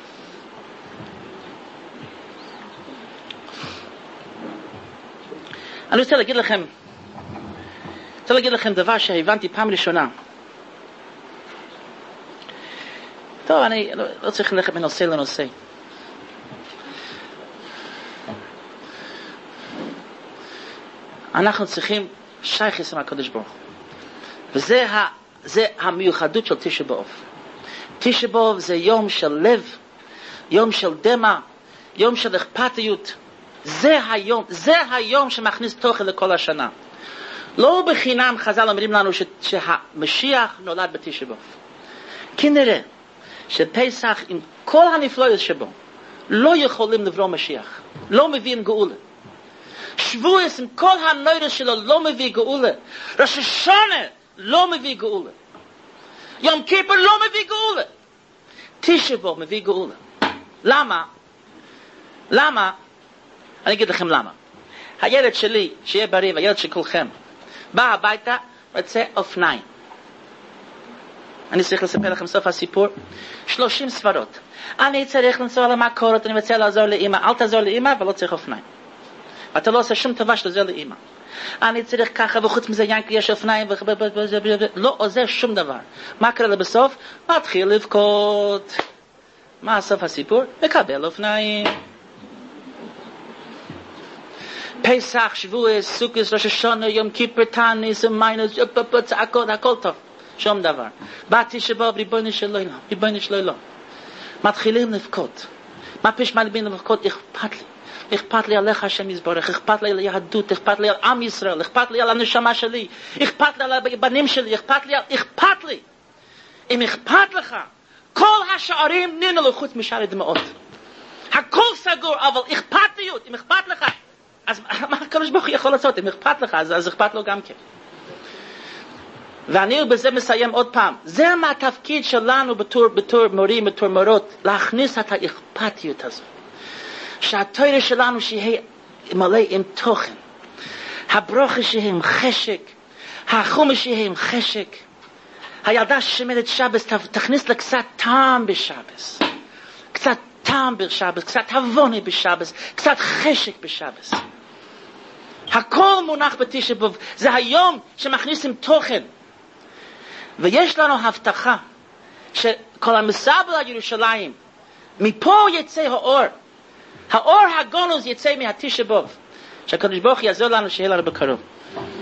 אני רוצה להגיד לכם, רוצה להגיד לכם דבר שהבנתי פעם ראשונה. טוב, אני לא, לא צריך ללכת מנושא לנושא. אנחנו צריכים שייכות עם הקדוש ברוך הוא. וזה ה, זה המיוחדות של תשעה באב. תשעה באב זה יום של לב, יום של דמע, יום של אכפתיות. זה היום, זה היום שמכניס תוכן לכל השנה. לא בחינם חז"ל אומרים לנו ש, שהמשיח נולד בתשעה באב. כנראה שפסח עם כל הנפלאות שבו לא יכולים לברוא משיח, לא מביאים גאולה. שבועס עם כל הנוירס שלו לא מביא גאולה. ראש השונה לא מביא גאולה. יום כיפר לא מביא גאולה. תשעה באב מביא גאולה. למה? למה? אני אגיד לכם למה. הילד שלי, שיהיה בריא, והילד של כולכם, בא הביתה, רוצה אופניים. אני צריך לספר לכם סוף הסיפור. שלושים ספרות. אני צריך לנסוע למכורת, אני רוצה לעזור לאמא. אל תעזור לאמא, ולא צריך אופניים. אתה לא עושה שום טובה שתעזור לאמא. אני צריך ככה, וחוץ מזה ינקי יש אופניים, לא עוזר שום דבר. מה קרה לבסוף? מתחיל לבכות. מה סוף הסיפור? מקבל אופניים. פסח, שבוע, סוכות, ראש השנה, יום כיפר, תענית, מיינוס, הכל, הכל טוב. שום דבר. באתי שבא ריבונו של עולם, ריבונו של עולם. מתחילים לבכות. מה פשע מלבין לבכות? אכפת לי. אכפת לי עליך השם יזברך, אכפת לי על היהדות, אכפת לי על עם ישראל, אכפת לי על הנשמה שלי, אכפת לי על הבנים שלי, אכפת לי, אכפת לי. אם אכפת לך, כל השערים ננעלו חוץ משאר הדמעות. הכל סגור, אבל אכפתיות, אם אכפת לך, אז מה הקדוש ברוך הוא יכול לעשות? אם אכפת לך, אז, אז אכפת לו גם כן. ואני בזה מסיים עוד פעם. זה מה התפקיד שלנו בתור, בתור מורים, בתור מורות, להכניס את האכפתיות הזו. שהתורה שלנו שיהיה מלא עם תוכן. הברוכה שיהיה עם חשק. החומש שיהיה עם חשק. הילדה ששמרת שבס, תכניס לה קצת טעם בשבס. קצת טעם בשבס, קצת הבונה בשבס, קצת חשק בשבס. הכל מונח בתשעה באב. זה היום שמכניסים תוכן. ויש לנו הבטחה שכל המסבל על ירושלים, מפה יצא האור. האור הגנוז יצא מהתשעה באב. שהקדוש ברוך הוא יעזור לנו שיהיה לנו בקרוב.